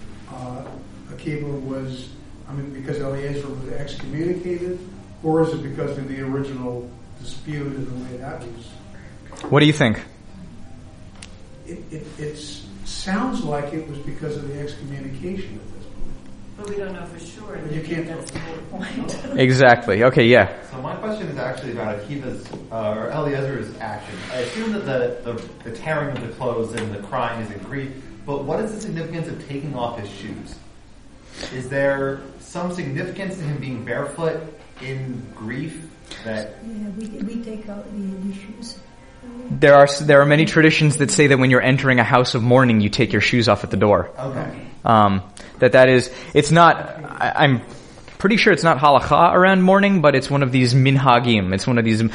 Akiva was, because Eliezer was excommunicated? Or is it because of the original dispute and the way that was? What do you think? It's sounds like it was because of the excommunication at this point. But we don't know for sure. But you can't. That's the whole point. Exactly. Okay, yeah. So my question is actually about Akiva's or Eliezer's action. I assume that the tearing of the clothes and the crying is in grief, but what is the significance of taking off his shoes? Is there some significance to him being barefoot in grief that... Yeah, we take out the shoes. There are many traditions that say that when you're entering a house of mourning, you take your shoes off at the door. Okay. That is, it's not, I'm pretty sure it's not halakha around mourning, but it's one of these minhagim. It's one of these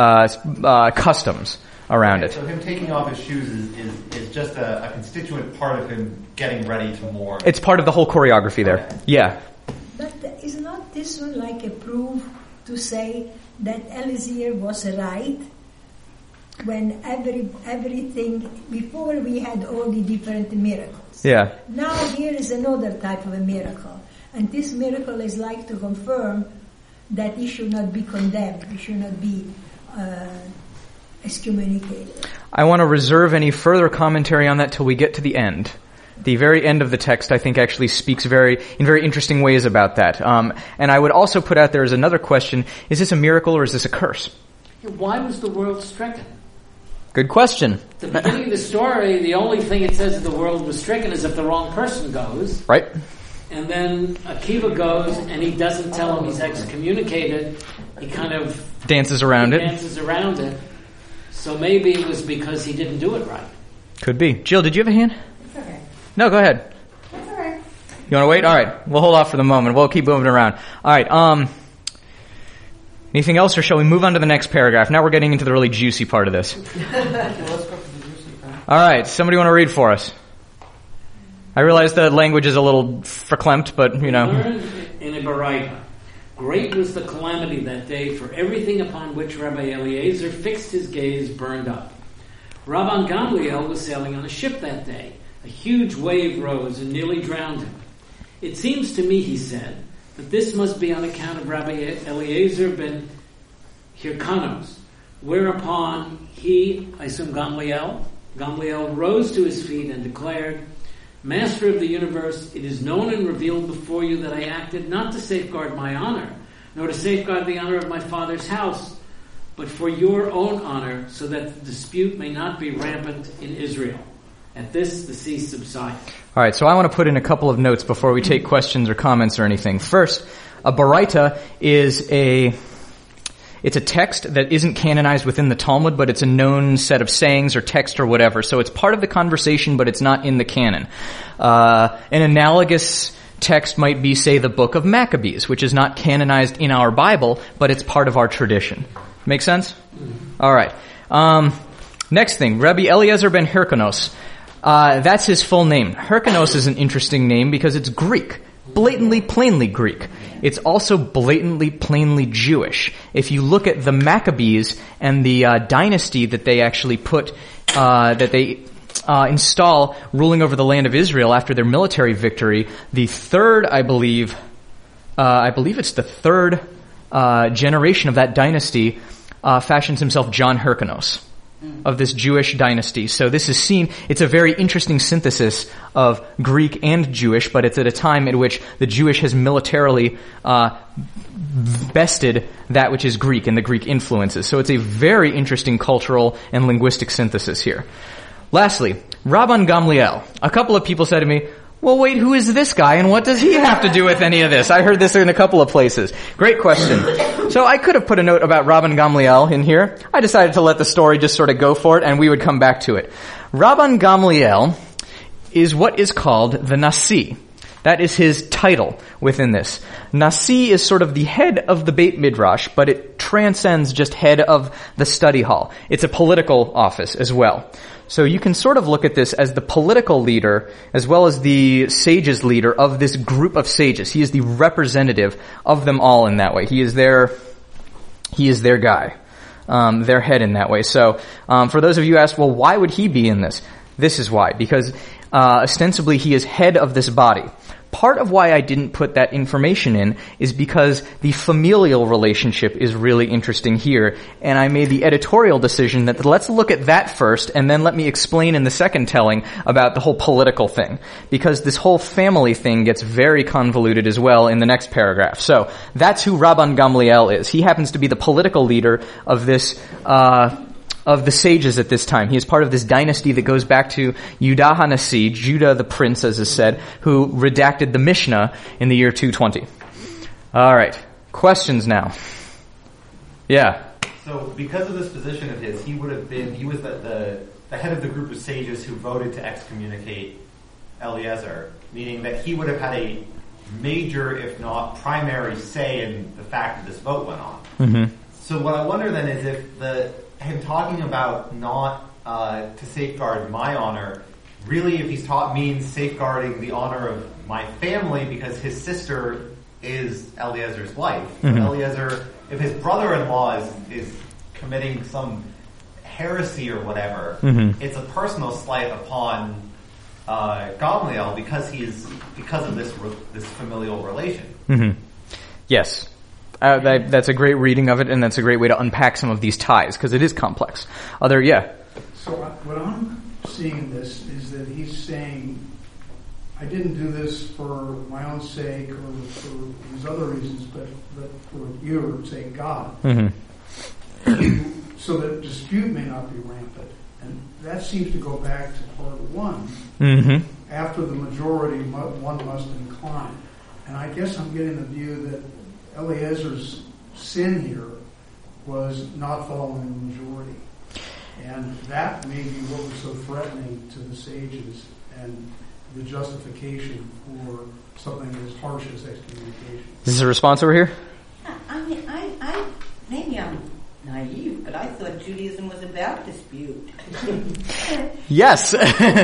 customs around it. So him taking off his shoes is just a constituent part of him getting ready to mourn. It's part of the whole choreography there. Okay. Yeah. But is not this one like a proof to say that Eliezer was right when everything, before we had all the different miracles? Yeah. Now here is another type of a miracle. And this miracle is like to confirm that he should not be condemned. He should not be excommunicated. I want to reserve any further commentary on that till we get to the end. The very end of the text, I think, actually speaks in very interesting ways about that. And I would also put out there as another question, is this a miracle or is this a curse? Why was the world stricken? Good question. At the beginning of the story, the only thing it says that the world was stricken is if the wrong person goes. Right. And then Akiva goes and he doesn't tell him he's excommunicated. He kind of dances around it. So maybe it was because he didn't do it right. Could be. Jill, did you have a hand? It's okay. No, go ahead. That's all right. You want to wait? All right. We'll hold off for the moment. We'll keep moving around. All right. Anything else, or shall we move on to the next paragraph? Now we're getting into the really juicy part of this. Let's go for the juicy part. All right. Somebody want to read for us? I realize the language is a little verklempt, but, you know. Learned in a Baraita. Great was the calamity that day, for everything upon which Rabbi Eliezer fixed his gaze burned up. Rabban Gamliel was sailing on a ship that day. A huge wave rose and nearly drowned him. It seems to me, he said, that this must be on account of Rabbi Eliezer ben Hyrcanos. Whereupon he, I assume Gamliel rose to his feet and declared, Master of the universe, it is known and revealed before you that I acted not to safeguard my honor, nor to safeguard the honor of my father's house, but for your own honor, so that the dispute may not be rampant in Israel. At this, the sea subsided. All right, so I want to put in a couple of notes before we take questions or comments or anything. First, a Baraita is it's a text that isn't canonized within the Talmud, but it's a known set of sayings or text or whatever. So it's part of the conversation, but it's not in the canon. An analogous text might be, say, the Book of Maccabees, which is not canonized in our Bible, but it's part of our tradition. Make sense? Mm-hmm. All right. Next thing, Rabbi Eliezer ben Hyrcanos. That's his full name. Hyrcanos is an interesting name because it's Greek. Blatantly, plainly Greek. It's also blatantly, plainly Jewish. If you look at the Maccabees and the dynasty that they actually install ruling over the land of Israel after their military victory, the third, I believe it's the third generation of that dynasty fashions himself John Hyrcanos, of this Jewish dynasty. So this is seen, it's a very interesting synthesis of Greek and Jewish, but it's at a time in which the Jewish has militarily bested that which is Greek and the Greek influences. So it's a very interesting cultural and linguistic synthesis here. Lastly, Rabban Gamliel. A couple of people said to me, well, wait, who is this guy and what does he have to do with any of this? I heard this in a couple of places. Great question. So I could have put a note about Rabban Gamliel in here. I decided to let the story just sort of go for it and we would come back to it. Rabban Gamliel is what is called the Nasi. That is his title within this. Nasi is sort of the head of the Beit Midrash, but it transcends just head of the study hall. It's a political office as well. So you can sort of look at this as the political leader as well as the sages leader of this group of sages. He is the representative of them all in that way. He is their guy, their head in that way. So for those of you who ask, well, why would he be in this? This is why. Because Ostensibly, he is head of this body. Part of why I didn't put that information in is because the familial relationship is really interesting here, and I made the editorial decision that let's look at that first, and then let me explain in the second telling about the whole political thing, because this whole family thing gets very convoluted as well in the next paragraph. So, that's who Rabban Gamliel is. He happens to be the political leader of this, of the sages at this time. He is part of this dynasty that goes back to Yudah HaNasi, Judah the prince, as is said, who redacted the Mishnah in the year 220. All right. Questions now. Yeah. So because of this position of his, he was the head of the group of sages who voted to excommunicate Eliezer, meaning that he would have had a major, if not primary, say in the fact that this vote went on. Mm-hmm. So what I wonder then is if him talking about not to safeguard my honor, really if he's means safeguarding the honor of my family because his sister is Eliezer's wife. Mm-hmm. So Eliezer, if his brother-in-law is committing some heresy or whatever, mm-hmm. it's a personal slight upon Gamliel because of this familial relation. Mm-hmm. Yes. That's a great reading of it, and that's a great way to unpack some of these ties, because it is complex. So what I'm seeing in this is that he's saying, I didn't do this for my own sake or for these other reasons, but for your sake, God. Mm-hmm. So that dispute may not be rampant. And that seems to go back to part one. Mm-hmm. After the majority, one must incline. And I guess I'm getting the view that Eliezer's sin here was not following the majority. And that may be what was so threatening to the sages and the justification for something as harsh as excommunication. Is this a response over here? I mean, I maybe I'm naive, but I thought Judaism was about dispute. Yes.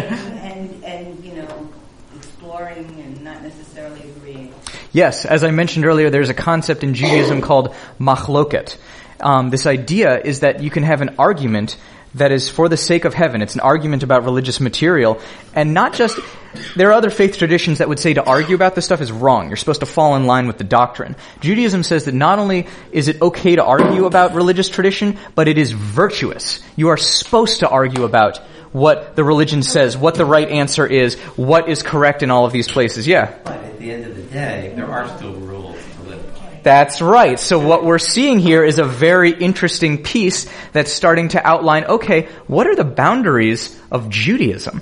and exploring and not necessarily agreeing. Yes, as I mentioned earlier, there's a concept in Judaism called machloket. This idea is that you can have an argument that is for the sake of heaven. It's an argument about religious material, and not just... There are other faith traditions that would say to argue about this stuff is wrong. You're supposed to fall in line with the doctrine. Judaism says that not only is it okay to argue about religious tradition, but it is virtuous. You are supposed to argue about what the religion says, what the right answer is, what is correct in all of these places. Yeah? But at the end of the day, there are still rules to live by. That's right. So what we're seeing here is a very interesting piece that's starting to outline, okay, what are the boundaries of Judaism?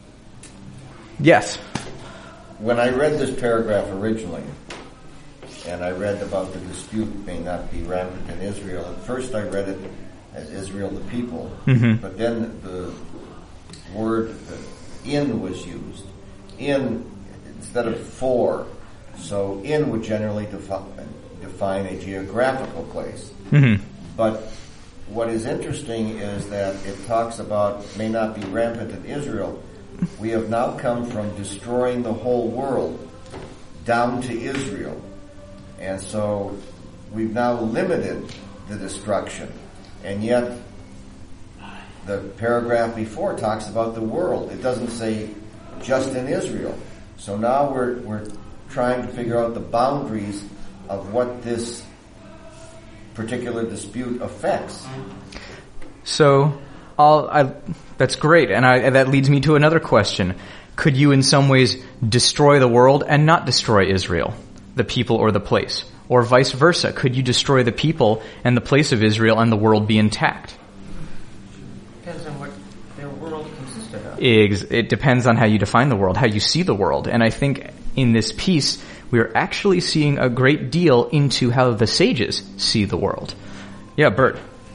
Yes. When I read this paragraph originally, and I read about the dispute may not be rampant in Israel, at first I read it as Israel the people, mm-hmm. but then the word in was used. In instead of for. So in would generally define a geographical place. Mm-hmm. But what is interesting is that it talks about may not be rampant in Israel. We have now come from destroying the whole world down to Israel. And so we've now limited the destruction. And yet the paragraph before talks about the world. It doesn't say just in Israel. So now we're trying to figure out the boundaries of what this particular dispute affects. So that's great, and that leads me to another question. Could you in some ways destroy the world and not destroy Israel, the people or the place? Or vice versa, could you destroy the people and the place of Israel and the world be intact? Depends on what their world consisted of. It depends on how you define the world, how you see the world. And I think in this piece, we're actually seeing a great deal into how the sages see the world. Yeah, Bert.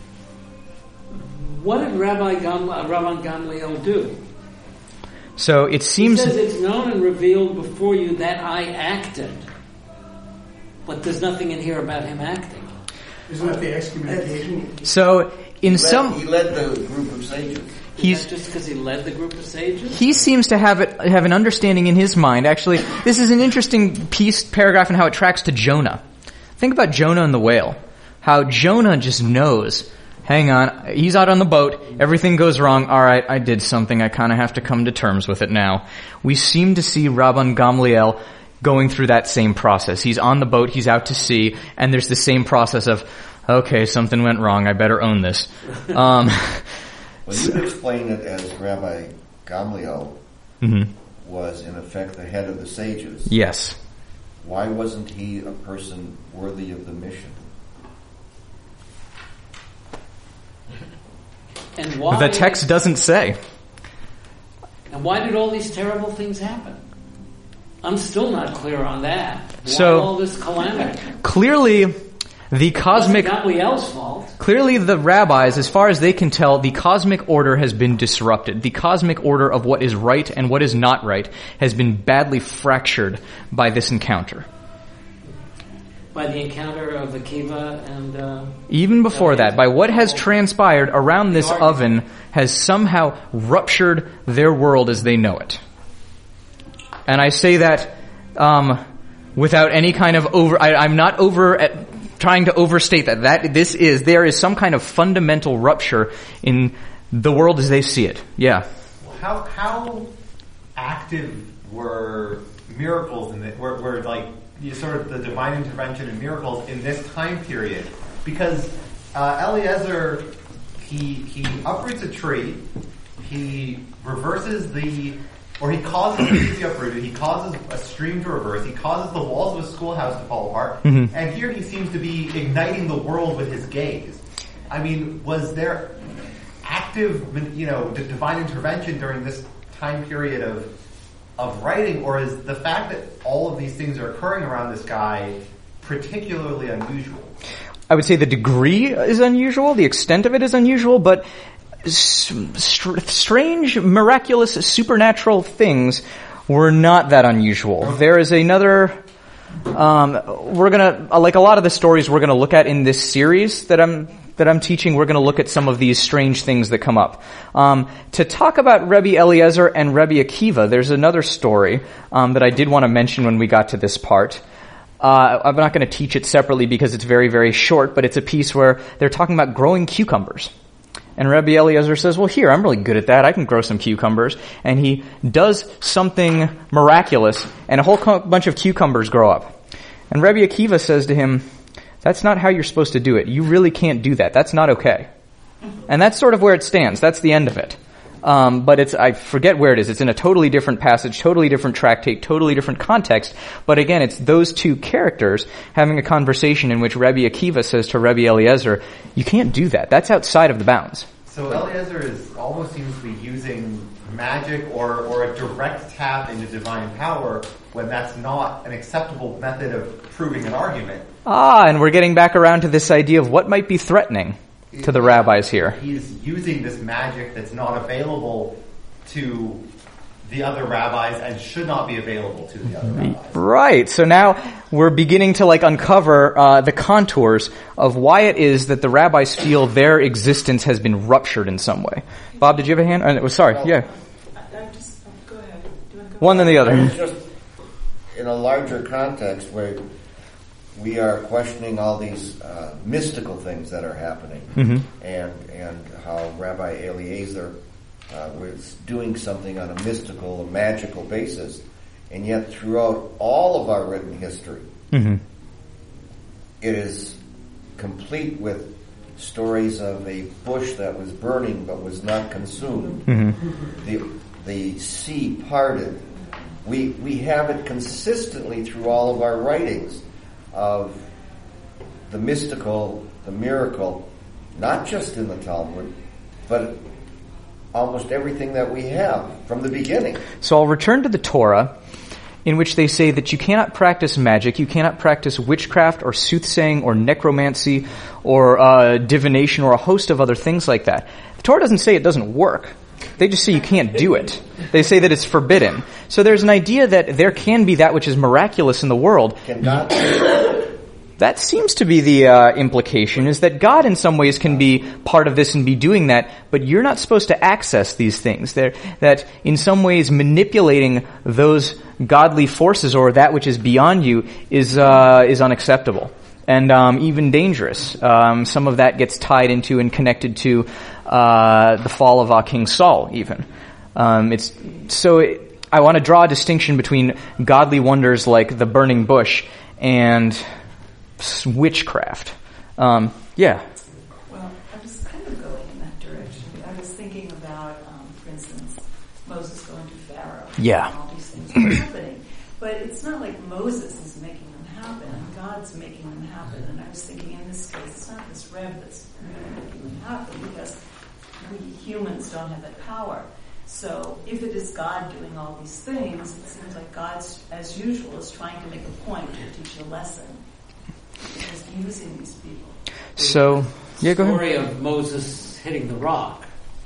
What did Rabban Gamliel do? So it seems... He says it's known and revealed before you that I acted. But there's nothing in here about him acting. Isn't that the excommunication? So He led the group of sages. Is that just because he led the group of sages? He seems to have an understanding in his mind. Actually, this is an interesting paragraph in how it tracks to Jonah. Think about Jonah and the whale. How Jonah just knows hang on, he's out on the boat, everything goes wrong, alright, I did something, I kind of have to come to terms with it now. We seem to see Rabban Gamliel going through that same process. He's on the boat, he's out to sea, and there's the same process of, okay, something went wrong, I better own this. Well, you explained it as Rabbi Gamliel was, in effect, the head of the sages. Yes. Why wasn't he a person worthy of the mission? And why? The text doesn't say. And why did all these terrible things happen? I'm still not clear on that. Why So, all this calamity? Clearly, the cosmic... It's not Gamliel's fault. Clearly, the rabbis, as far as they can tell, the cosmic order has been disrupted. The cosmic order of what is right and what is not right has been badly fractured by this encounter. By the encounter of Akiva and... Even before that, by what has transpired around this oven has somehow ruptured their world as they know it. And I say that without any kind of I'm not trying to overstate that. There is some kind of fundamental rupture in the world as they see it. Yeah. How active were miracles were like sort of the divine intervention and miracles in this time period? Because Eliezer, he uproots a tree, he reverses he causes the tree to be uprooted, he causes a stream to reverse, he causes the walls of a schoolhouse to fall apart, and here he seems to be igniting the world with his gaze. I mean, was there active, divine intervention during this time period of writing, or is the fact that all of these things are occurring around this guy particularly unusual? I would say the degree is unusual, the extent of it is unusual, but strange, miraculous, supernatural things were not that unusual. There is another, we're gonna, like a lot of the stories we're gonna look at in this series that I'm teaching, we're gonna look at some of these strange things that come up. To talk about Rebbe Eliezer and Rebbe Akiva, there's another story, that I did want to mention when we got to this part. I'm not going to teach it separately because it's very, very short, but it's a piece where they're talking about growing cucumbers. And Rebbe Eliezer says, well, here, I'm really good at that. I can grow some cucumbers. And he does something miraculous, and a whole bunch of cucumbers grow up. And Rebbe Akiva says to him, that's not how you're supposed to do it. You really can't do that. That's not okay. And that's sort of where it stands. That's the end of it. But I forget where it is. It's in a totally different passage, totally different tractate, totally different context. But again, it's those two characters having a conversation in which Rebbe Akiva says to Rebbe Eliezer, you can't do that. That's outside of the bounds. So Eliezer almost seems to be using magic or a direct tap into divine power when that's not an acceptable method of proving an argument. And we're getting back around to this idea of what might be threatening to the rabbis here. He's using this magic that's not available to the other rabbis and should not be available to the other rabbis. Right. So now we're beginning to uncover the contours of why it is that the rabbis feel their existence has been ruptured in some way. Bob, did you have a hand? Sorry. Well, yeah. Go ahead. Do you want to go One then the other. It's just in a larger context where we are questioning all these mystical things that are happening, and how Rabbi Eliezer was doing something on a mystical, a magical basis, and yet throughout all of our written history, it is complete with stories of a bush that was burning but was not consumed. The sea parted. We have it consistently through all of our writings of the mystical, the miracle, not just in the Talmud, but almost everything that we have from the beginning. So I'll return to the Torah, in which they say that you cannot practice magic, you cannot practice witchcraft or soothsaying or necromancy or divination or a host of other things like that. The Torah doesn't say it doesn't work. They just say you can't do it. They say that it's forbidden. So there's an idea that there can be that which is miraculous in the world. Can God? That seems to be the implication, is that God in some ways can be part of this and be doing that, but you're not supposed to access these things. That in some ways manipulating those godly forces or that which is beyond you is unacceptable. and even dangerous. Some of that gets tied into and connected to the fall of King Saul, even. I want to draw a distinction between godly wonders like the burning bush and witchcraft. Yeah. Well, I was kind of going in that direction. I was thinking about, for instance, Moses going to Pharaoh. Yeah. And all these things were happening. But it's not like Moses is making them happen. God's making them happen. And I was thinking in this case, it's not this Reb that's making them happen because we humans don't have that power. So if it is God doing all these things, it seems like God, as usual, is trying to make a point to teach a lesson. He's using these people. So, yeah, go ahead. The story of Moses hitting the rock,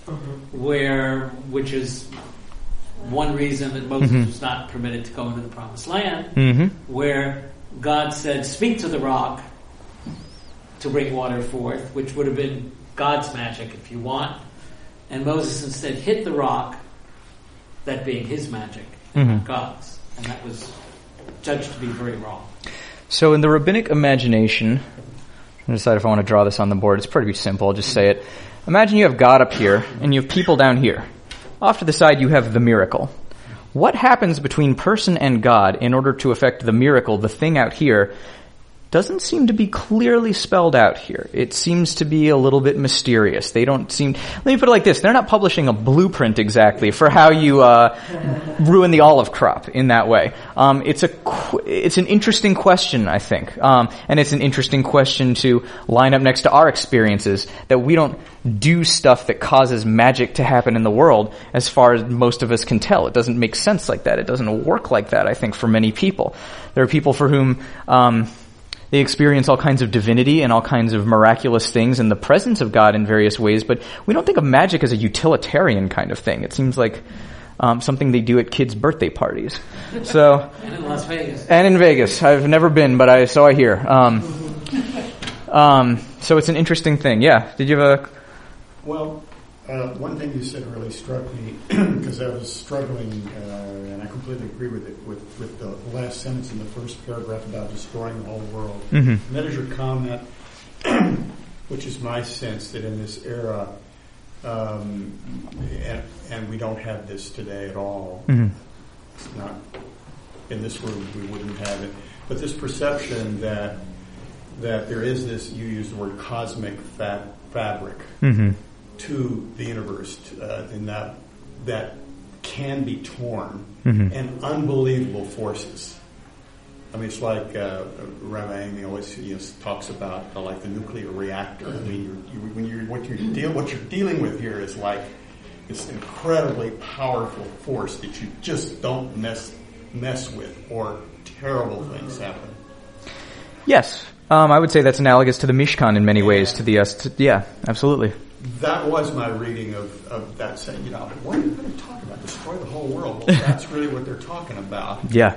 which is one reason that Moses was not permitted to go into the Promised Land, where God said, "Speak to the rock to bring water forth," which would have been God's magic if you want. And Moses instead hit the rock, that being his magic, and not God's. And that was judged to be very wrong. So in the rabbinic imagination, I'm going to decide if I want to draw this on the board. It's pretty simple. I'll just say it. Imagine you have God up here, and you have people down here. Off to the side, you have the miracle. What happens between person and God in order to affect the miracle, the thing out here, doesn't seem to be clearly spelled out here. It seems to be a little bit mysterious. They don't seem... Let me put it like this. They're not publishing a blueprint exactly for how you ruin the olive crop in that way. It's an interesting question, I think. And it's an interesting question to line up next to our experiences, that we don't do stuff that causes magic to happen in the world as far as most of us can tell. It doesn't make sense like that. It doesn't work like that, I think, for many people. There are people for whom... they experience all kinds of divinity and all kinds of miraculous things and the presence of God in various ways, but we don't think of magic as a utilitarian kind of thing. It seems like something they do at kids' birthday parties. So, and in Las Vegas. And in Vegas. I've never been, but I hear. So it's an interesting thing. Yeah. Did you have a... Well, one thing you said really struck me, because I was struggling, and I completely agree with it, with the last sentence in the first paragraph about destroying the whole world. And that is your comment, which is my sense that in this era, and we don't have this today at all. It's not in this room, we wouldn't have it. But this perception that there is this, you used the word cosmic fabric, to the universe, and that can be torn, and unbelievable forces. I mean, it's like Rabbi Amy always talks about like the nuclear reactor. I mean, what you're dealing with here is like this incredibly powerful force that you just don't mess with, or terrible things happen. Yes, I would say that's analogous to the Mishkan in many ways. Yeah, absolutely. That was my reading of that saying, what are you going to talk about? Destroy the whole world. Well, that's really what they're talking about. Yeah.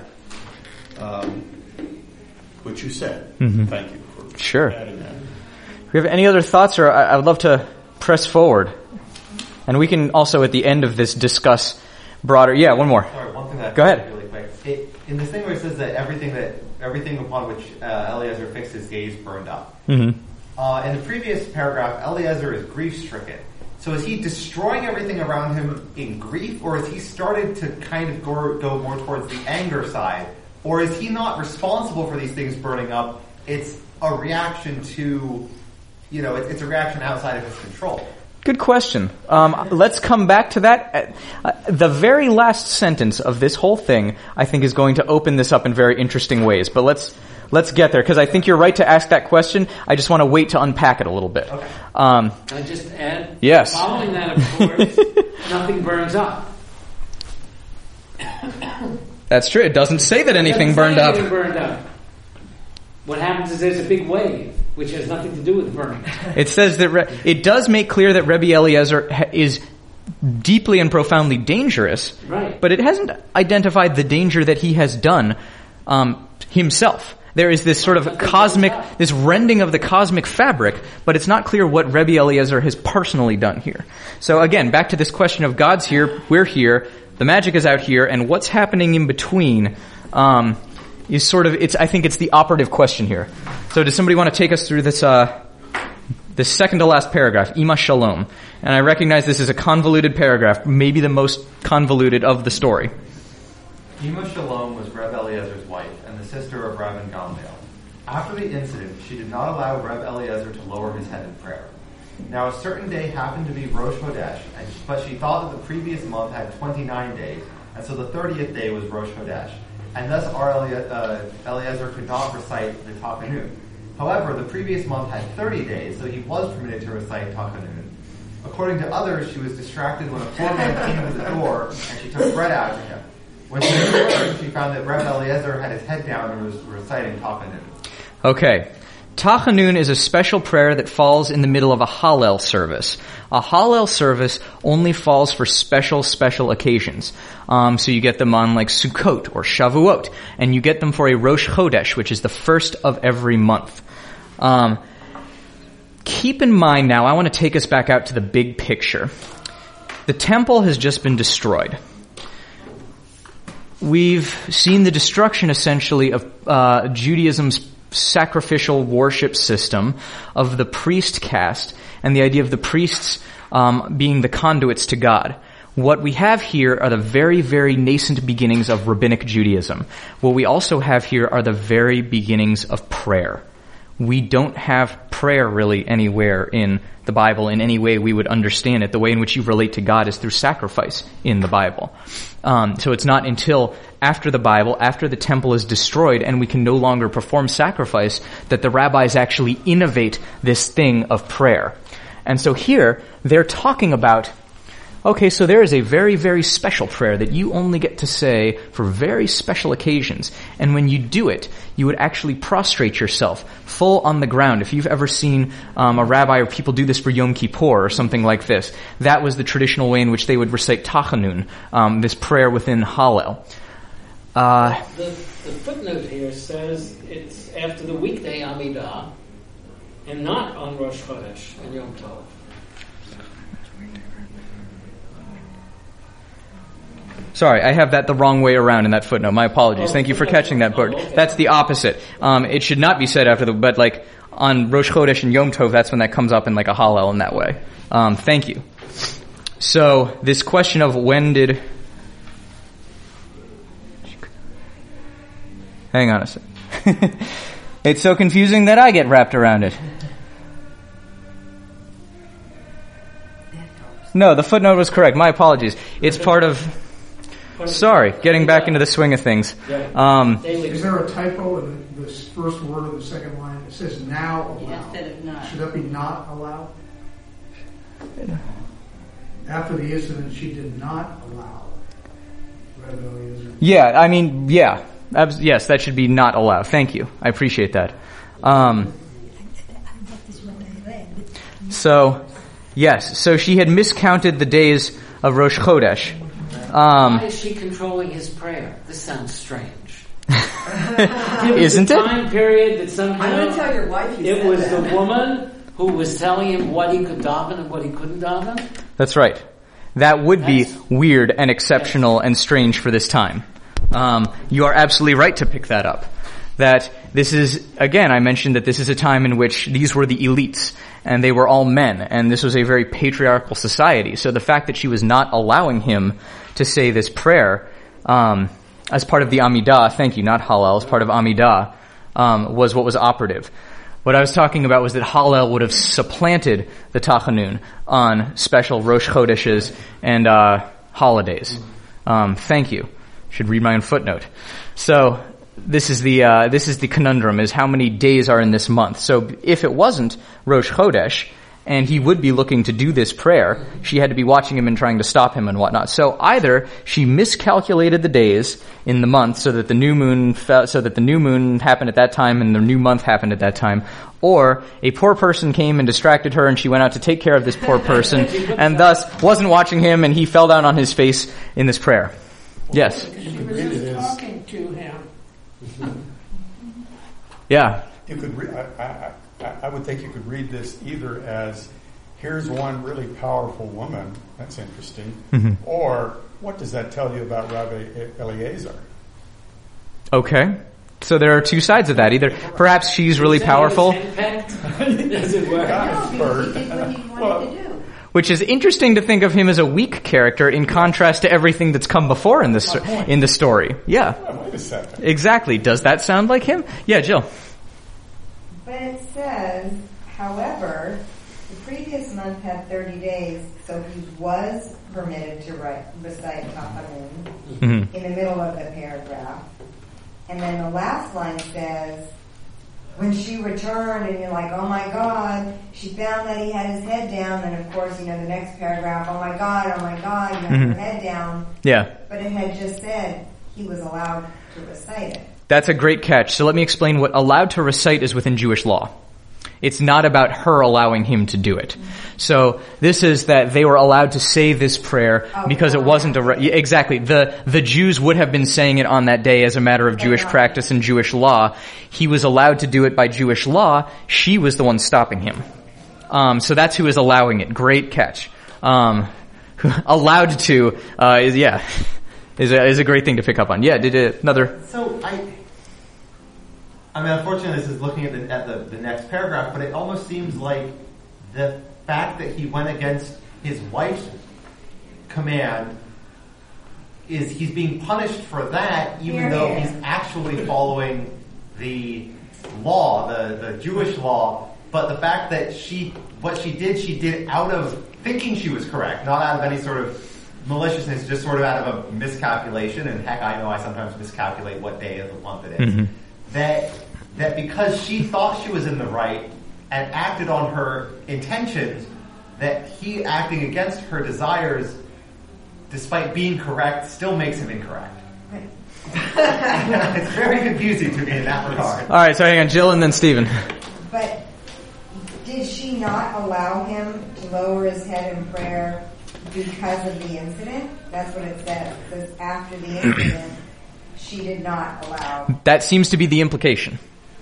Which you said. Thank you for adding that. Do we have any other thoughts, or I would love to press forward? And we can also at the end of this discuss broader... Yeah, one more. Sorry, one thing that... Go ahead. Really quick. In this thing where it says that everything upon which Eliezer fixed his gaze burned up. In the previous paragraph, Eliezer is grief-stricken. So is he destroying everything around him in grief, or has he started to kind of go more towards the anger side? Or is he not responsible for these things burning up? It's a reaction to, it's a reaction outside of his control. Good question. Let's come back to that. The very last sentence of this whole thing, I think, is going to open this up in very interesting ways. But let's get there, because I think you're right to ask that question. I just want to wait to unpack it a little bit. Okay. Can I just add? Yes. Following that, of course, nothing burns up. That's true. It doesn't say that anything burned up. What happens is there's a big wave, which has nothing to do with burning. It says that it does make clear that Rebbe Eliezer is deeply and profoundly dangerous, right? But it hasn't identified the danger that he has done himself. There is this sort of this rending of the cosmic fabric, but it's not clear what Rebbe Eliezer has personally done here. So again, back to this question of God's here, we're here, the magic is out here, and what's happening in between is sort of, I think it's the operative question here. So does somebody want to take us through this this second to last paragraph, Ima Shalom? And I recognize this is a convoluted paragraph, maybe the most convoluted of the story. Ima Shalom was Reb Eliezer's wife and the sister of Rabban Gamliel. After the incident, she did not allow Reb Eliezer to lower his head in prayer. Now a certain day happened to be Rosh Chodesh, but she thought that the previous month had 29 days, and so the 30th day was Rosh Chodesh. And thus Eliezer could not recite the Tachanun. However, the previous month had 30 days, so he was permitted to recite Tachanun. According to others, she was distracted when a poor man came to the door, and she took bread out to him. When she returned, she found that Reb Eliezer had his head down and was reciting Tachanun. Okay. Tachanun is a special prayer that falls in the middle of a Hallel service. A Hallel service only falls for special occasions. So you get them on like Sukkot or Shavuot, and you get them for a Rosh Chodesh, which is the first of every month. Keep in mind now, I want to take us back out to the big picture. The temple has just been destroyed. We've seen the destruction essentially of Judaism's sacrificial worship system, of the priest caste, and the idea of the priests being the conduits to God. What we have here are the very, very nascent beginnings of rabbinic Judaism. What we also have here are the very beginnings of prayer. We don't have prayer really anywhere in the Bible in any way we would understand it. The way in which you relate to God is through sacrifice in the Bible. So it's not until after the Bible, after the temple is destroyed and we can no longer perform sacrifice, that the rabbis actually innovate this thing of prayer. And so here, they're talking about, okay, so there is a very, very special prayer that you only get to say for very special occasions. And when you do it, you would actually prostrate yourself full on the ground. If you've ever seen a rabbi or people do this for Yom Kippur or something like this, that was the traditional way in which they would recite Tachanun, this prayer within Hallel. The footnote here says it's after the weekday Amidah and not on Rosh Chodesh and Yom Tov. Sorry, I have that the wrong way around in that footnote. My apologies. Thank you for catching that, Bert. That's the opposite. It should not be said after but like on Rosh Chodesh and Yom Tov, that's when that comes up in like a Hallel in that way. Thank you. So this question of when did... Hang on a second. It's so confusing that I get wrapped around it. No, the footnote was correct. My apologies. It's part of... Sorry, getting back into the swing of things. Is there a typo in this first word of the second line? It says now allow. Instead of not. Should that be not allow? After the incident, she did not allow Reb Eliezer. Yeah, I mean, yeah. Yes, that should be not allowed. Thank you. I appreciate that. So, yes. So she had miscounted the days of Rosh Chodesh. Why is she controlling his prayer? This sounds strange. Isn't it? Time period that somehow I'm going to tell your wife you it said was that. the woman who was telling him what he could daven and what he couldn't daven. That's right. That would be weird and exceptional and strange for this time. You are absolutely right to pick that up. That this is, again, I mentioned that this is a time in which these were the elites, and they were all men, and this was a very patriarchal society. So the fact that she was not allowing him to say this prayer, as part of the Amidah, thank you, not Hallel, as part of Amidah, was what was operative. What I was talking about was that Hallel would have supplanted the Tachanun on special Rosh Chodeshes and holidays. Thank you. Should read my own footnote. So this is the conundrum: is how many days are in this month. So if it wasn't Rosh Chodesh, and he would be looking to do this prayer, she had to be watching him and trying to stop him and whatnot. So either she miscalculated the days in the month so that the new moon happened at that time and the new month happened at that time, or a poor person came and distracted her and she went out to take care of this poor person and thus wasn't watching him and he fell down on his face in this prayer. Yes. She was just talking to him. Yeah. You could I would think you could read this either as, here's one really powerful woman, that's interesting, or what does that tell you about Rabbi Eliezer? Okay. So there are two sides of that. Either perhaps she's really powerful, Does it work? No, because he did what he wanted to do. which is interesting to think of him as a weak character in contrast to everything that's come before in the story. Yeah. Oh, wait a second. Exactly. Does that sound like him? Yeah, Jill. But it says, however, the previous month had 30 days, so he was permitted to recite Tachanun in the middle of the paragraph. And then the last line says, when she returned, and you're like, oh my God, she found that he had his head down. And of course, the next paragraph, oh my God, you have her head down. Yeah. But it had just said he was allowed to recite it. That's a great catch. So let me explain what allowed to recite is within Jewish law. It's not about her allowing him to do it. So this is that they were allowed to say this prayer because it wasn't exactly. The Jews would have been saying it on that day as a matter of Jewish practice and Jewish law. He was allowed to do it by Jewish law. She was the one stopping him. So that's who is allowing it. Great catch. Allowed to, is a great thing to pick up on. Yeah, another. So I mean, unfortunately, this is looking at the next paragraph, but it almost seems like the fact that he went against his wife's command is he's being punished for that, even though he's actually following the law, the Jewish law. But the fact that what she did out of thinking she was correct, not out of any sort of maliciousness, just sort of out of a miscalculation. And heck, I know I sometimes miscalculate what day of the month it is. That because she thought she was in the right and acted on her intentions, that he acting against her desires, despite being correct, still makes him incorrect. Right. It's very confusing to me in that regard. All right, so hang on, Jill and then Stephen. But did she not allow him to lower his head in prayer because of the incident? That's what it says. It says after the incident, she did not allow. That seems to be the implication.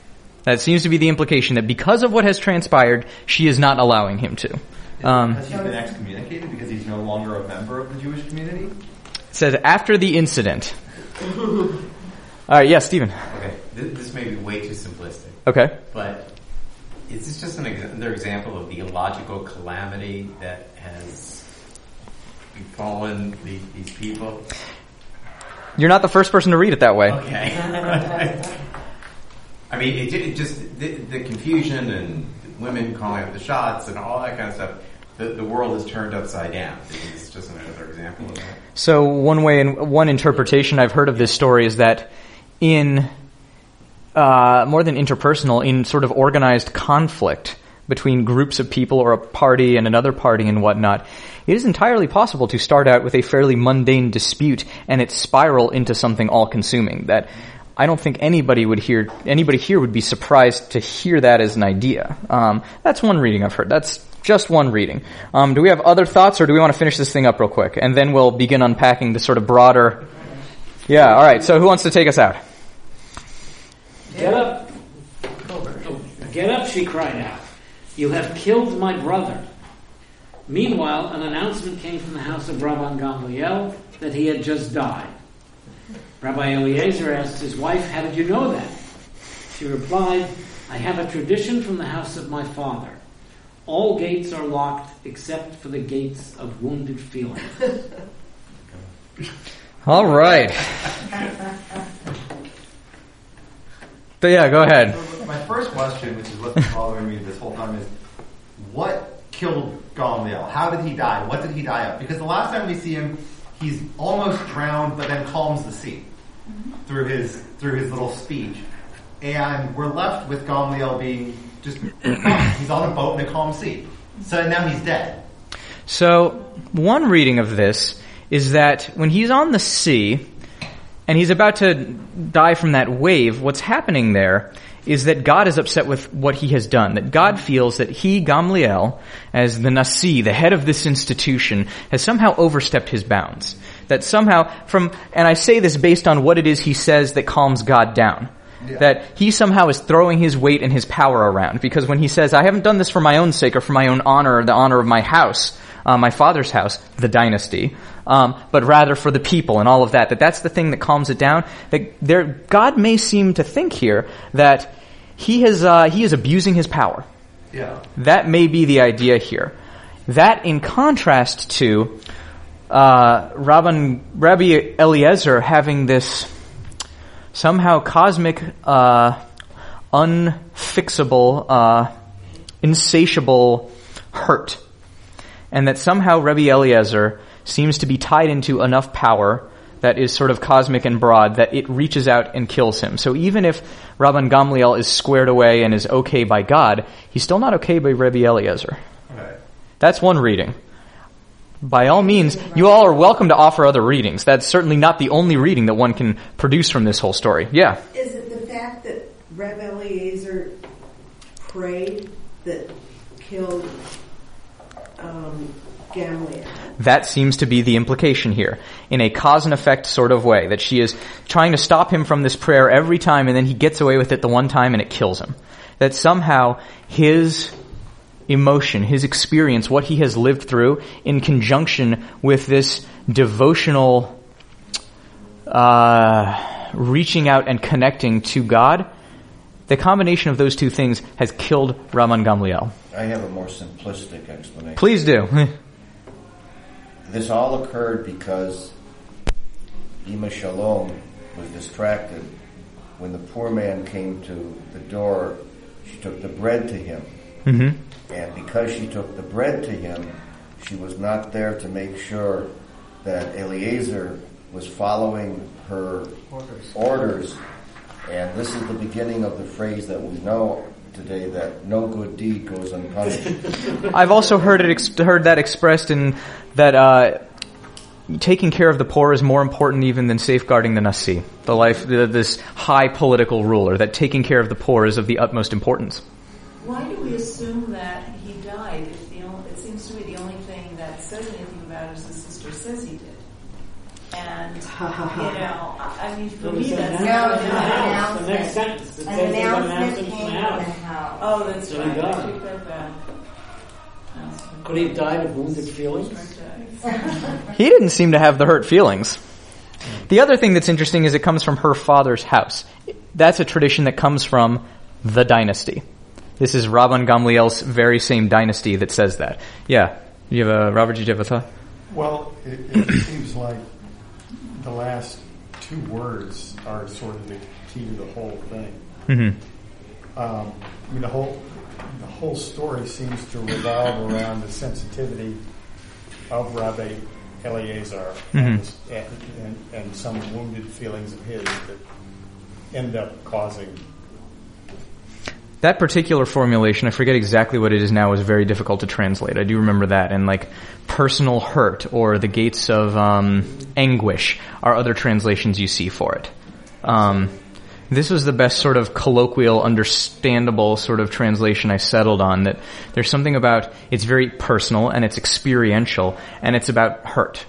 That because of what has transpired, she is not allowing him to. Has he been excommunicated because he's no longer a member of the Jewish community? It says after the incident. All right, yeah, Stephen. Okay, this may be way too simplistic. Okay. But is this just another example of the illogical calamity that has befallen these people? You're not the first person to read it that way. Okay. I mean, it just the confusion and women calling up the shots and all that kind of stuff. The world is turned upside down. It's just another example of that. So one interpretation I've heard of this story is that in more than interpersonal, in sort of organized conflict between groups of people or a party and another party and whatnot, it is entirely possible to start out with a fairly mundane dispute and it spiral into something all-consuming that I don't think anybody here would be surprised to hear that as an idea. That's one reading I've heard. That's just one reading. Do we have other thoughts, or do we want to finish this thing up real quick? And then we'll begin unpacking the sort of broader... Yeah, all right. So who wants to take us out? Get up. Oh, get up, she cried out. You have killed my brother. Meanwhile, an announcement came from the house of Rabban Gamliel that he had just died. Rabbi Eliezer asked his wife, how did you know that? She replied, I have a tradition from the house of my father. All gates are locked except for the gates of wounded feelings. All right. But yeah, go ahead. My first question, which is what's been bothering me this whole time, is what killed Gamliel? How did he die? What did he die of? Because the last time we see him, he's almost drowned, but then calms the sea through his little speech, and we're left with Gamliel being just he's on a boat in a calm sea. So now he's dead. So one reading of this is that when he's on the sea and he's about to die from that wave, what's happening there is that God is upset with what he has done. That God feels that he, Gamliel, as the Nasi, the head of this institution, has somehow overstepped his bounds. That somehow, and I say this based on what it is he says that calms God down. Yeah. That he somehow is throwing his weight and his power around. Because when he says, I haven't done this for my own sake or for my own honor or the honor of my house, my father's house, the dynasty, but rather for the people and all of that. That's the thing that calms it down. That God may seem to think here that he is abusing his power. Yeah. That may be the idea here. That in contrast to Rabbi Eliezer having this somehow cosmic, unfixable, insatiable hurt. And that somehow Rabbi Eliezer seems to be tied into enough power that is sort of cosmic and broad that it reaches out and kills him. So even if Rabban Gamliel is squared away and is okay by God, he's still not okay by Rabbi Eliezer. Okay. That's one reading. By all means, you all are welcome to offer other readings. That's certainly not the only reading that one can produce from this whole story. Yeah? Is it the fact that Rabbi Eliezer prayed that killed Gamliel? That seems to be the implication here, in a cause and effect sort of way, that she is trying to stop him from this prayer every time, and then he gets away with it the one time and it kills him. That somehow his emotion, his experience, what he has lived through, in conjunction with this devotional reaching out and connecting to God, the combination of those two things has killed Rabban Gamliel. I have a more simplistic explanation. Please do. This all occurred because Ima Shalom was distracted. When the poor man came to the door, she took the bread to him. Mm-hmm. And because she took the bread to him, she was not there to make sure that Eliezer was following her orders. And this is the beginning of the phrase that we know today, that no good deed goes unpunished. I've also heard that expressed in that taking care of the poor is more important even than safeguarding the Nasi, this high political ruler, that taking care of the poor is of the utmost importance. Why do we assume that he died if it seems to me the only thing that says anything about it is the sister says he did? And, I mean, for me, that's the next sentence. It says there's an announcement from the house. Oh, that's so right. He died. I took that back. Could he have died of wounded feelings? He didn't seem to have the hurt feelings. The other thing that's interesting is it comes from her father's house. That's a tradition that comes from the dynasty. This is Rabban Gamliel's very same dynasty that says that. Yeah. Robert, did you have a thought? Well, it seems like the last two words are sort of the key to the whole thing. Mm-hmm. I mean, the whole story seems to revolve around the sensitivity of Rabbi Eliezer and some wounded feelings of his that end up causing. That particular formulation, I forget exactly what it is now, is very difficult to translate. I do remember that. And like personal hurt or the gates of anguish are other translations you see for it. This was the best sort of colloquial, understandable sort of translation I settled on, that there's something about, it's very personal and it's experiential and it's about hurt.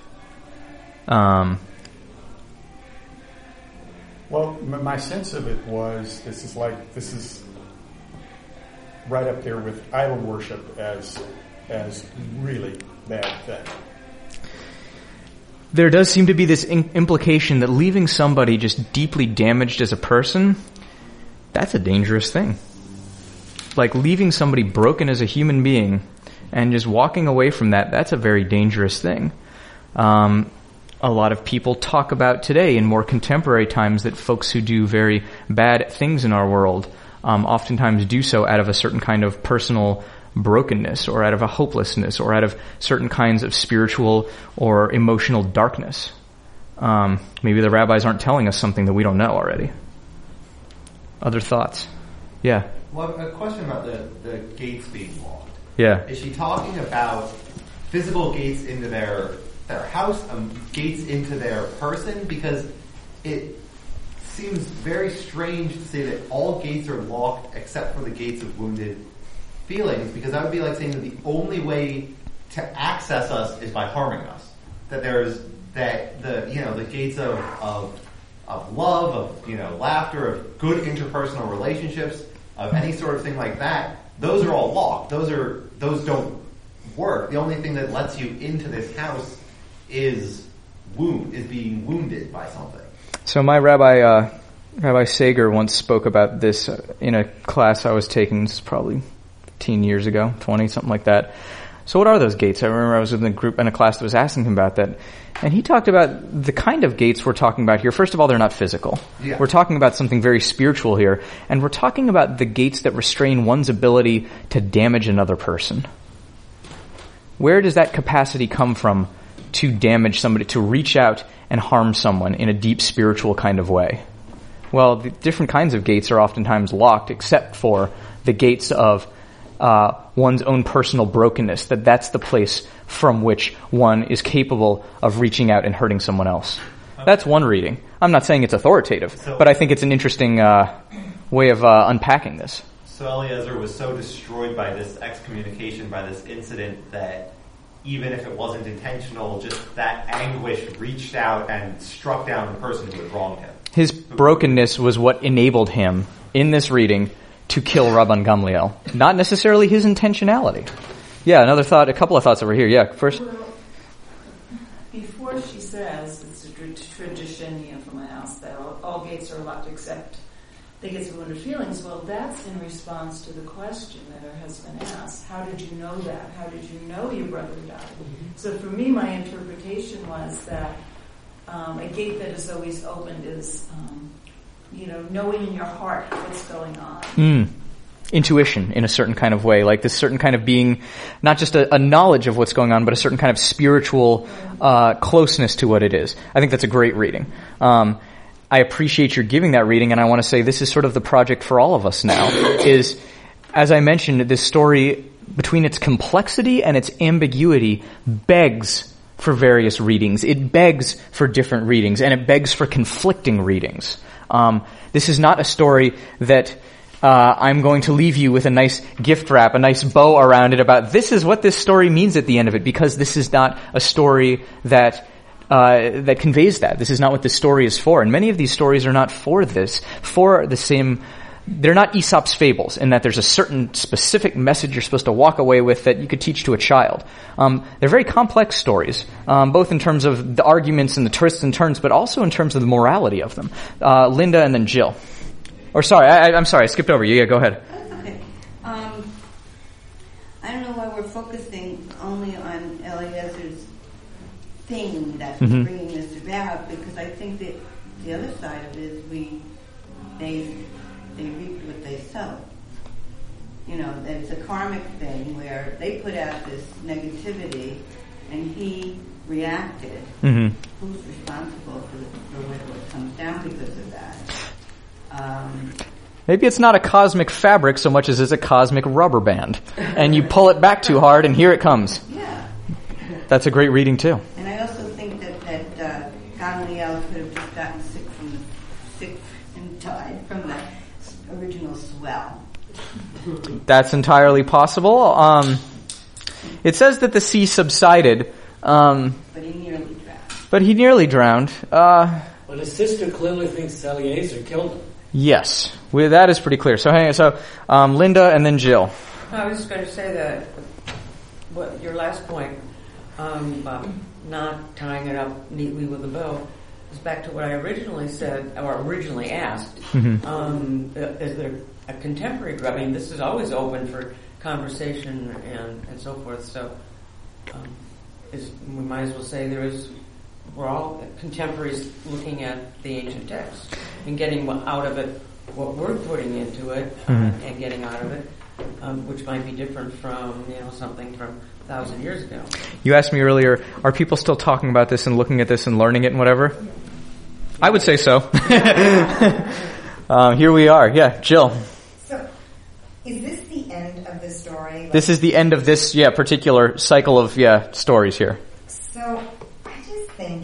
Well, my sense of it was, this is right up there with idol worship as really bad thing. There does seem to be this implication that leaving somebody just deeply damaged as a person, that's a dangerous thing. Like leaving somebody broken as a human being and just walking away from that, that's a very dangerous thing. A lot of people talk about today in more contemporary times that folks who do very bad things in our world oftentimes do so out of a certain kind of personal brokenness or out of a hopelessness or out of certain kinds of spiritual or emotional darkness. Maybe the rabbis aren't telling us something that we don't know already. Other thoughts? Yeah. Well, a question about the gates being locked. Yeah. Is she talking about physical gates into their house, gates into their person? Because it seems very strange to say that all gates are locked except for the gates of wounded feelings, because that would be like saying that the only way to access us is by harming us. That the gates of love, of laughter, of good interpersonal relationships, of any sort of thing like that, those are all locked. Those don't work. The only thing that lets you into this house is being wounded by something. So my Rabbi Sager once spoke about this in a class I was taking. This is probably 15 years ago, 20, something like that. So what are those gates? I remember I was in a class that was asking him about that. And he talked about the kind of gates we're talking about here. First of all, they're not physical. Yeah. We're talking about something very spiritual here. And we're talking about the gates that restrain one's ability to damage another person. Where does that capacity come from to damage somebody, to reach out and harm someone in a deep spiritual kind of way? Well, the different kinds of gates are oftentimes locked, except for the gates of one's own personal brokenness, that's the place from which one is capable of reaching out and hurting someone else. That's one reading. I'm not saying it's authoritative, but I think it's an interesting way of unpacking this. So Eliezer was so destroyed by this excommunication, by this incident, that even if it wasn't intentional, just that anguish reached out and struck down the person who had wronged him. His brokenness was what enabled him, in this reading, to kill Rabban Gamliel. Not necessarily his intentionality. Yeah, another thought, a couple of thoughts over here. Yeah, first. Well, before she says, it's a tradition from my house that all gates are locked except the gates of wounded feelings. Well, that's in response to the question that her husband asked. How did you know that? How did you know your brother died? Mm-hmm. So for me, my interpretation was that a gate that is always opened is knowing in your heart what's going on. Intuition in a certain kind of way, like this certain kind of being, not just a knowledge of what's going on, but a certain kind of spiritual closeness to what it is. I think that's a great reading. I appreciate your giving that reading, and I want to say this is sort of the project for all of us now, is, as I mentioned, this story, between its complexity and its ambiguity, begs for various readings. It begs for different readings, and it begs for conflicting readings. This is not a story that I'm going to leave you with a nice gift wrap, a nice bow around it about this is what this story means at the end of it, because this is not a story that conveys that. This is not what this story is for. And many of these stories are not for this, for the same. They're not Aesop's fables in that there's a certain specific message you're supposed to walk away with that you could teach to a child. They're very complex stories, both in terms of the arguments and the twists and turns, but also in terms of the morality of them. Linda and then Jill. Or sorry, I'm sorry, I skipped over you. Yeah, go ahead. That's okay. I don't know why we're focusing only on Eliezer's thing that's bringing this about, because I think that the other side of it is they reap what they sow. It's a karmic thing where they put out this negativity and he reacted. Mm-hmm. Who's responsible for what comes down because of that? Maybe it's not a cosmic fabric so much as it's a cosmic rubber band. And you pull it back too hard and here it comes. Yeah. That's a great reading too. And I also think that Gamliel could have just gotten sick and died from the original swell. That's entirely possible. It says that the sea subsided. But he nearly drowned. But his sister clearly thinks Eliezer killed him. Yes, that is pretty clear. So, Linda and then Jill. I was just going to say that your last point, not tying it up neatly with a bow, is back to what I originally said, or originally asked. Mm-hmm. Is there a contemporary group? I mean, this is always open for conversation and so forth. So, we might as well say we're all contemporaries looking at the ancient text and getting out of it what we're putting into it and getting out of it, which might be different from something from 1,000 years ago. You asked me earlier, are people still talking about this and looking at this and learning it and whatever? I would say so. Here we are. Yeah, Jill. So, is this the end of the story? This is the end of this, particular cycle of, stories here. So, I just think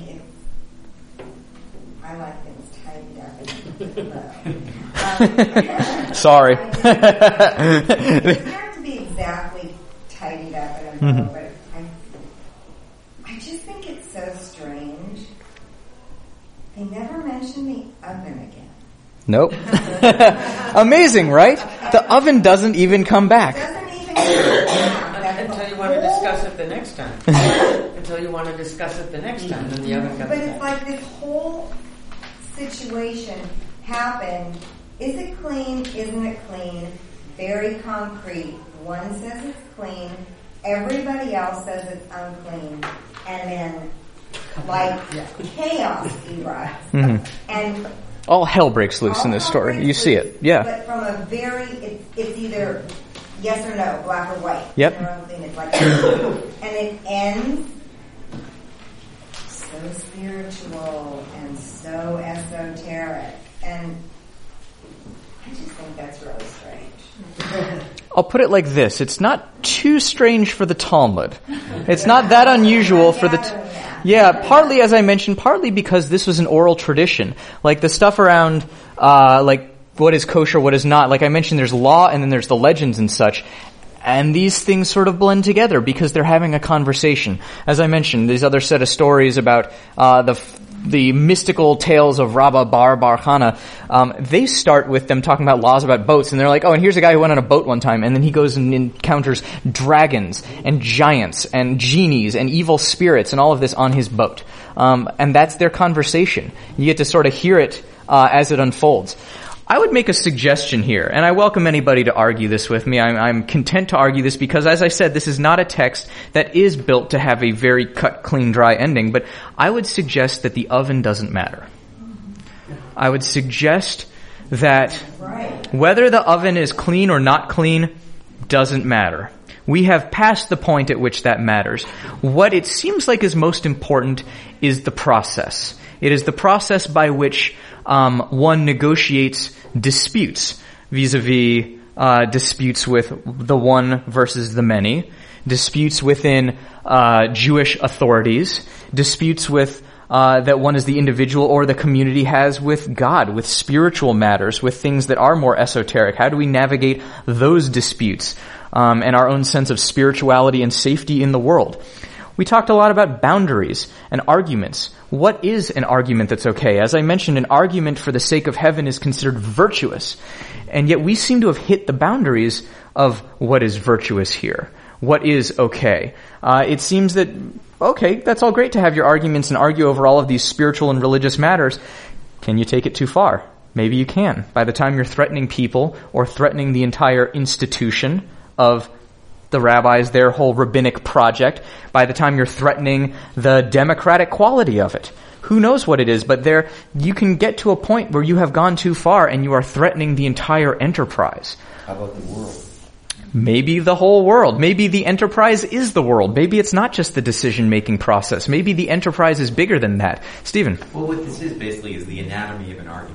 I like things tidied up and Sorry. It doesn't have to be exactly tidied up and but I just think it's so strange. They never mention the oven again. Nope. Amazing, right? The oven doesn't even come back. Until you want to discuss it the next time. Until you want to discuss discuss it the next time, then the oven comes But it's back. like this whole situation happened. Is it clean? Isn't it clean? Very concrete. One says it's clean. Everybody else says it's unclean. And then, like, chaos erupts. Mm-hmm. And all hell breaks loose in this story. You see it. Yeah. But from a very, it's either yes or no, black or white. Yep. It's like, and it ends so spiritual and so esoteric. And I just think that's really strange. I'll put it like this. It's not too strange for the Talmud. It's not that unusual for the... partly, as I mentioned, partly because this was an oral tradition. Like the stuff around, like what is kosher, what is not. Like I mentioned, there's law and then there's the legends and such. And these things sort of blend together because they're having a conversation. As I mentioned, these other set of stories about the mystical tales of Rabbah Bar Chana, they start with them talking about laws about boats, and they're like, oh, and here's a guy who went on a boat one time, and then he goes and encounters dragons and giants and genies and evil spirits and all of this on his boat. And that's their conversation. You get to sort of hear it as it unfolds. I would make a suggestion here, and I welcome anybody to argue this with me. I'm content to argue this because, as I said, this is not a text that is built to have a very cut, clean, dry ending, but I would suggest that the oven doesn't matter. I would suggest that whether the oven is clean or not clean doesn't matter. We have passed the point at which that matters. What it seems like is most important is the process. It is the process by which one negotiates disputes vis-a-vis disputes with the one versus the many, disputes within Jewish authorities, disputes with that one as the individual or the community has with God, with spiritual matters, with things that are more esoteric. How do we navigate those disputes and our own sense of spirituality and safety in the world? We talked a lot about boundaries and arguments. What is an argument that's okay? As I mentioned, an argument for the sake of heaven is considered virtuous. And yet we seem to have hit the boundaries of what is virtuous here. What is okay? It seems that, okay, that's all great to have your arguments and argue over all of these spiritual and religious matters. Can you take it too far? Maybe you can. By the time you're threatening people or threatening the entire institution of the rabbis, their whole rabbinic project, by the time you're threatening the democratic quality of it. Who knows what it is, but there, you can get to a point where you have gone too far and you are threatening the entire enterprise. How about the world? Maybe the whole world. Maybe the enterprise is the world. Maybe it's not just the decision-making process. Maybe the enterprise is bigger than that. Stephen? Well, what this is basically is the anatomy of an argument.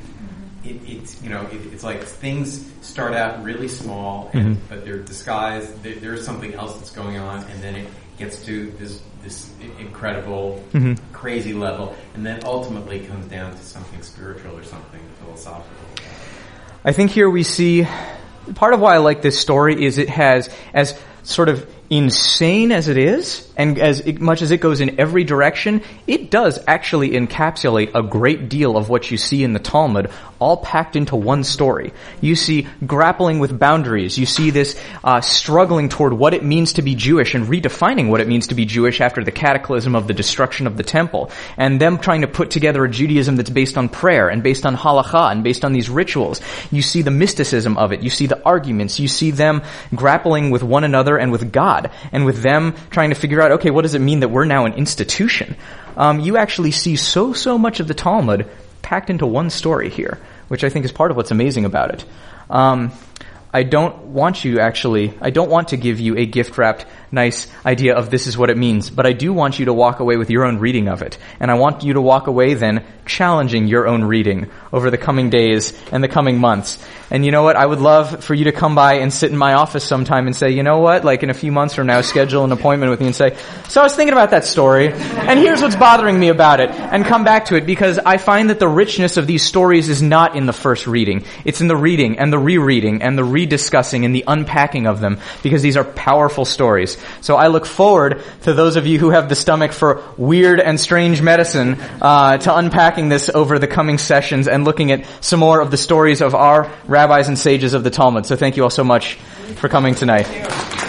It's like things start out really small, but they're disguised. There's something else that's going on, and then it gets to this incredible, crazy level, and then ultimately comes down to something spiritual or something philosophical. I think here we see part of why I like this story is it has, as sort of insane as it is, and as much as it goes in every direction, it does actually encapsulate a great deal of what you see in the Talmud, all packed into one story. You see grappling with boundaries. You see this struggling toward what it means to be Jewish and redefining what it means to be Jewish after the cataclysm of the destruction of the temple, and them trying to put together a Judaism that's based on prayer and based on halakha and based on these rituals. You see the mysticism of it. You see the arguments. You see them grappling with one another and with God, and with them trying to figure out, okay, what does it mean that we're now an institution? You actually see so much of the Talmud packed into one story here, which I think is part of what's amazing about it. I don't want to give you a gift-wrapped, nice idea of this is what it means, but I do want you to walk away with your own reading of it. And I want you to walk away then challenging your own reading over the coming days and the coming months. And you know what? I would love for you to come by and sit in my office sometime and say, you know what? Like in a few months from now, schedule an appointment with me and say, so I was thinking about that story, and here's what's bothering me about it, and come back to it, because I find that the richness of these stories is not in the first reading. It's in the reading and the rereading and the rediscussing and the unpacking of them, because these are powerful stories. So I look forward to those of you who have the stomach for weird and strange medicine, to unpacking this over the coming sessions and looking at some more of the stories of our rabbis and sages of the Talmud. So thank you all so much for coming tonight.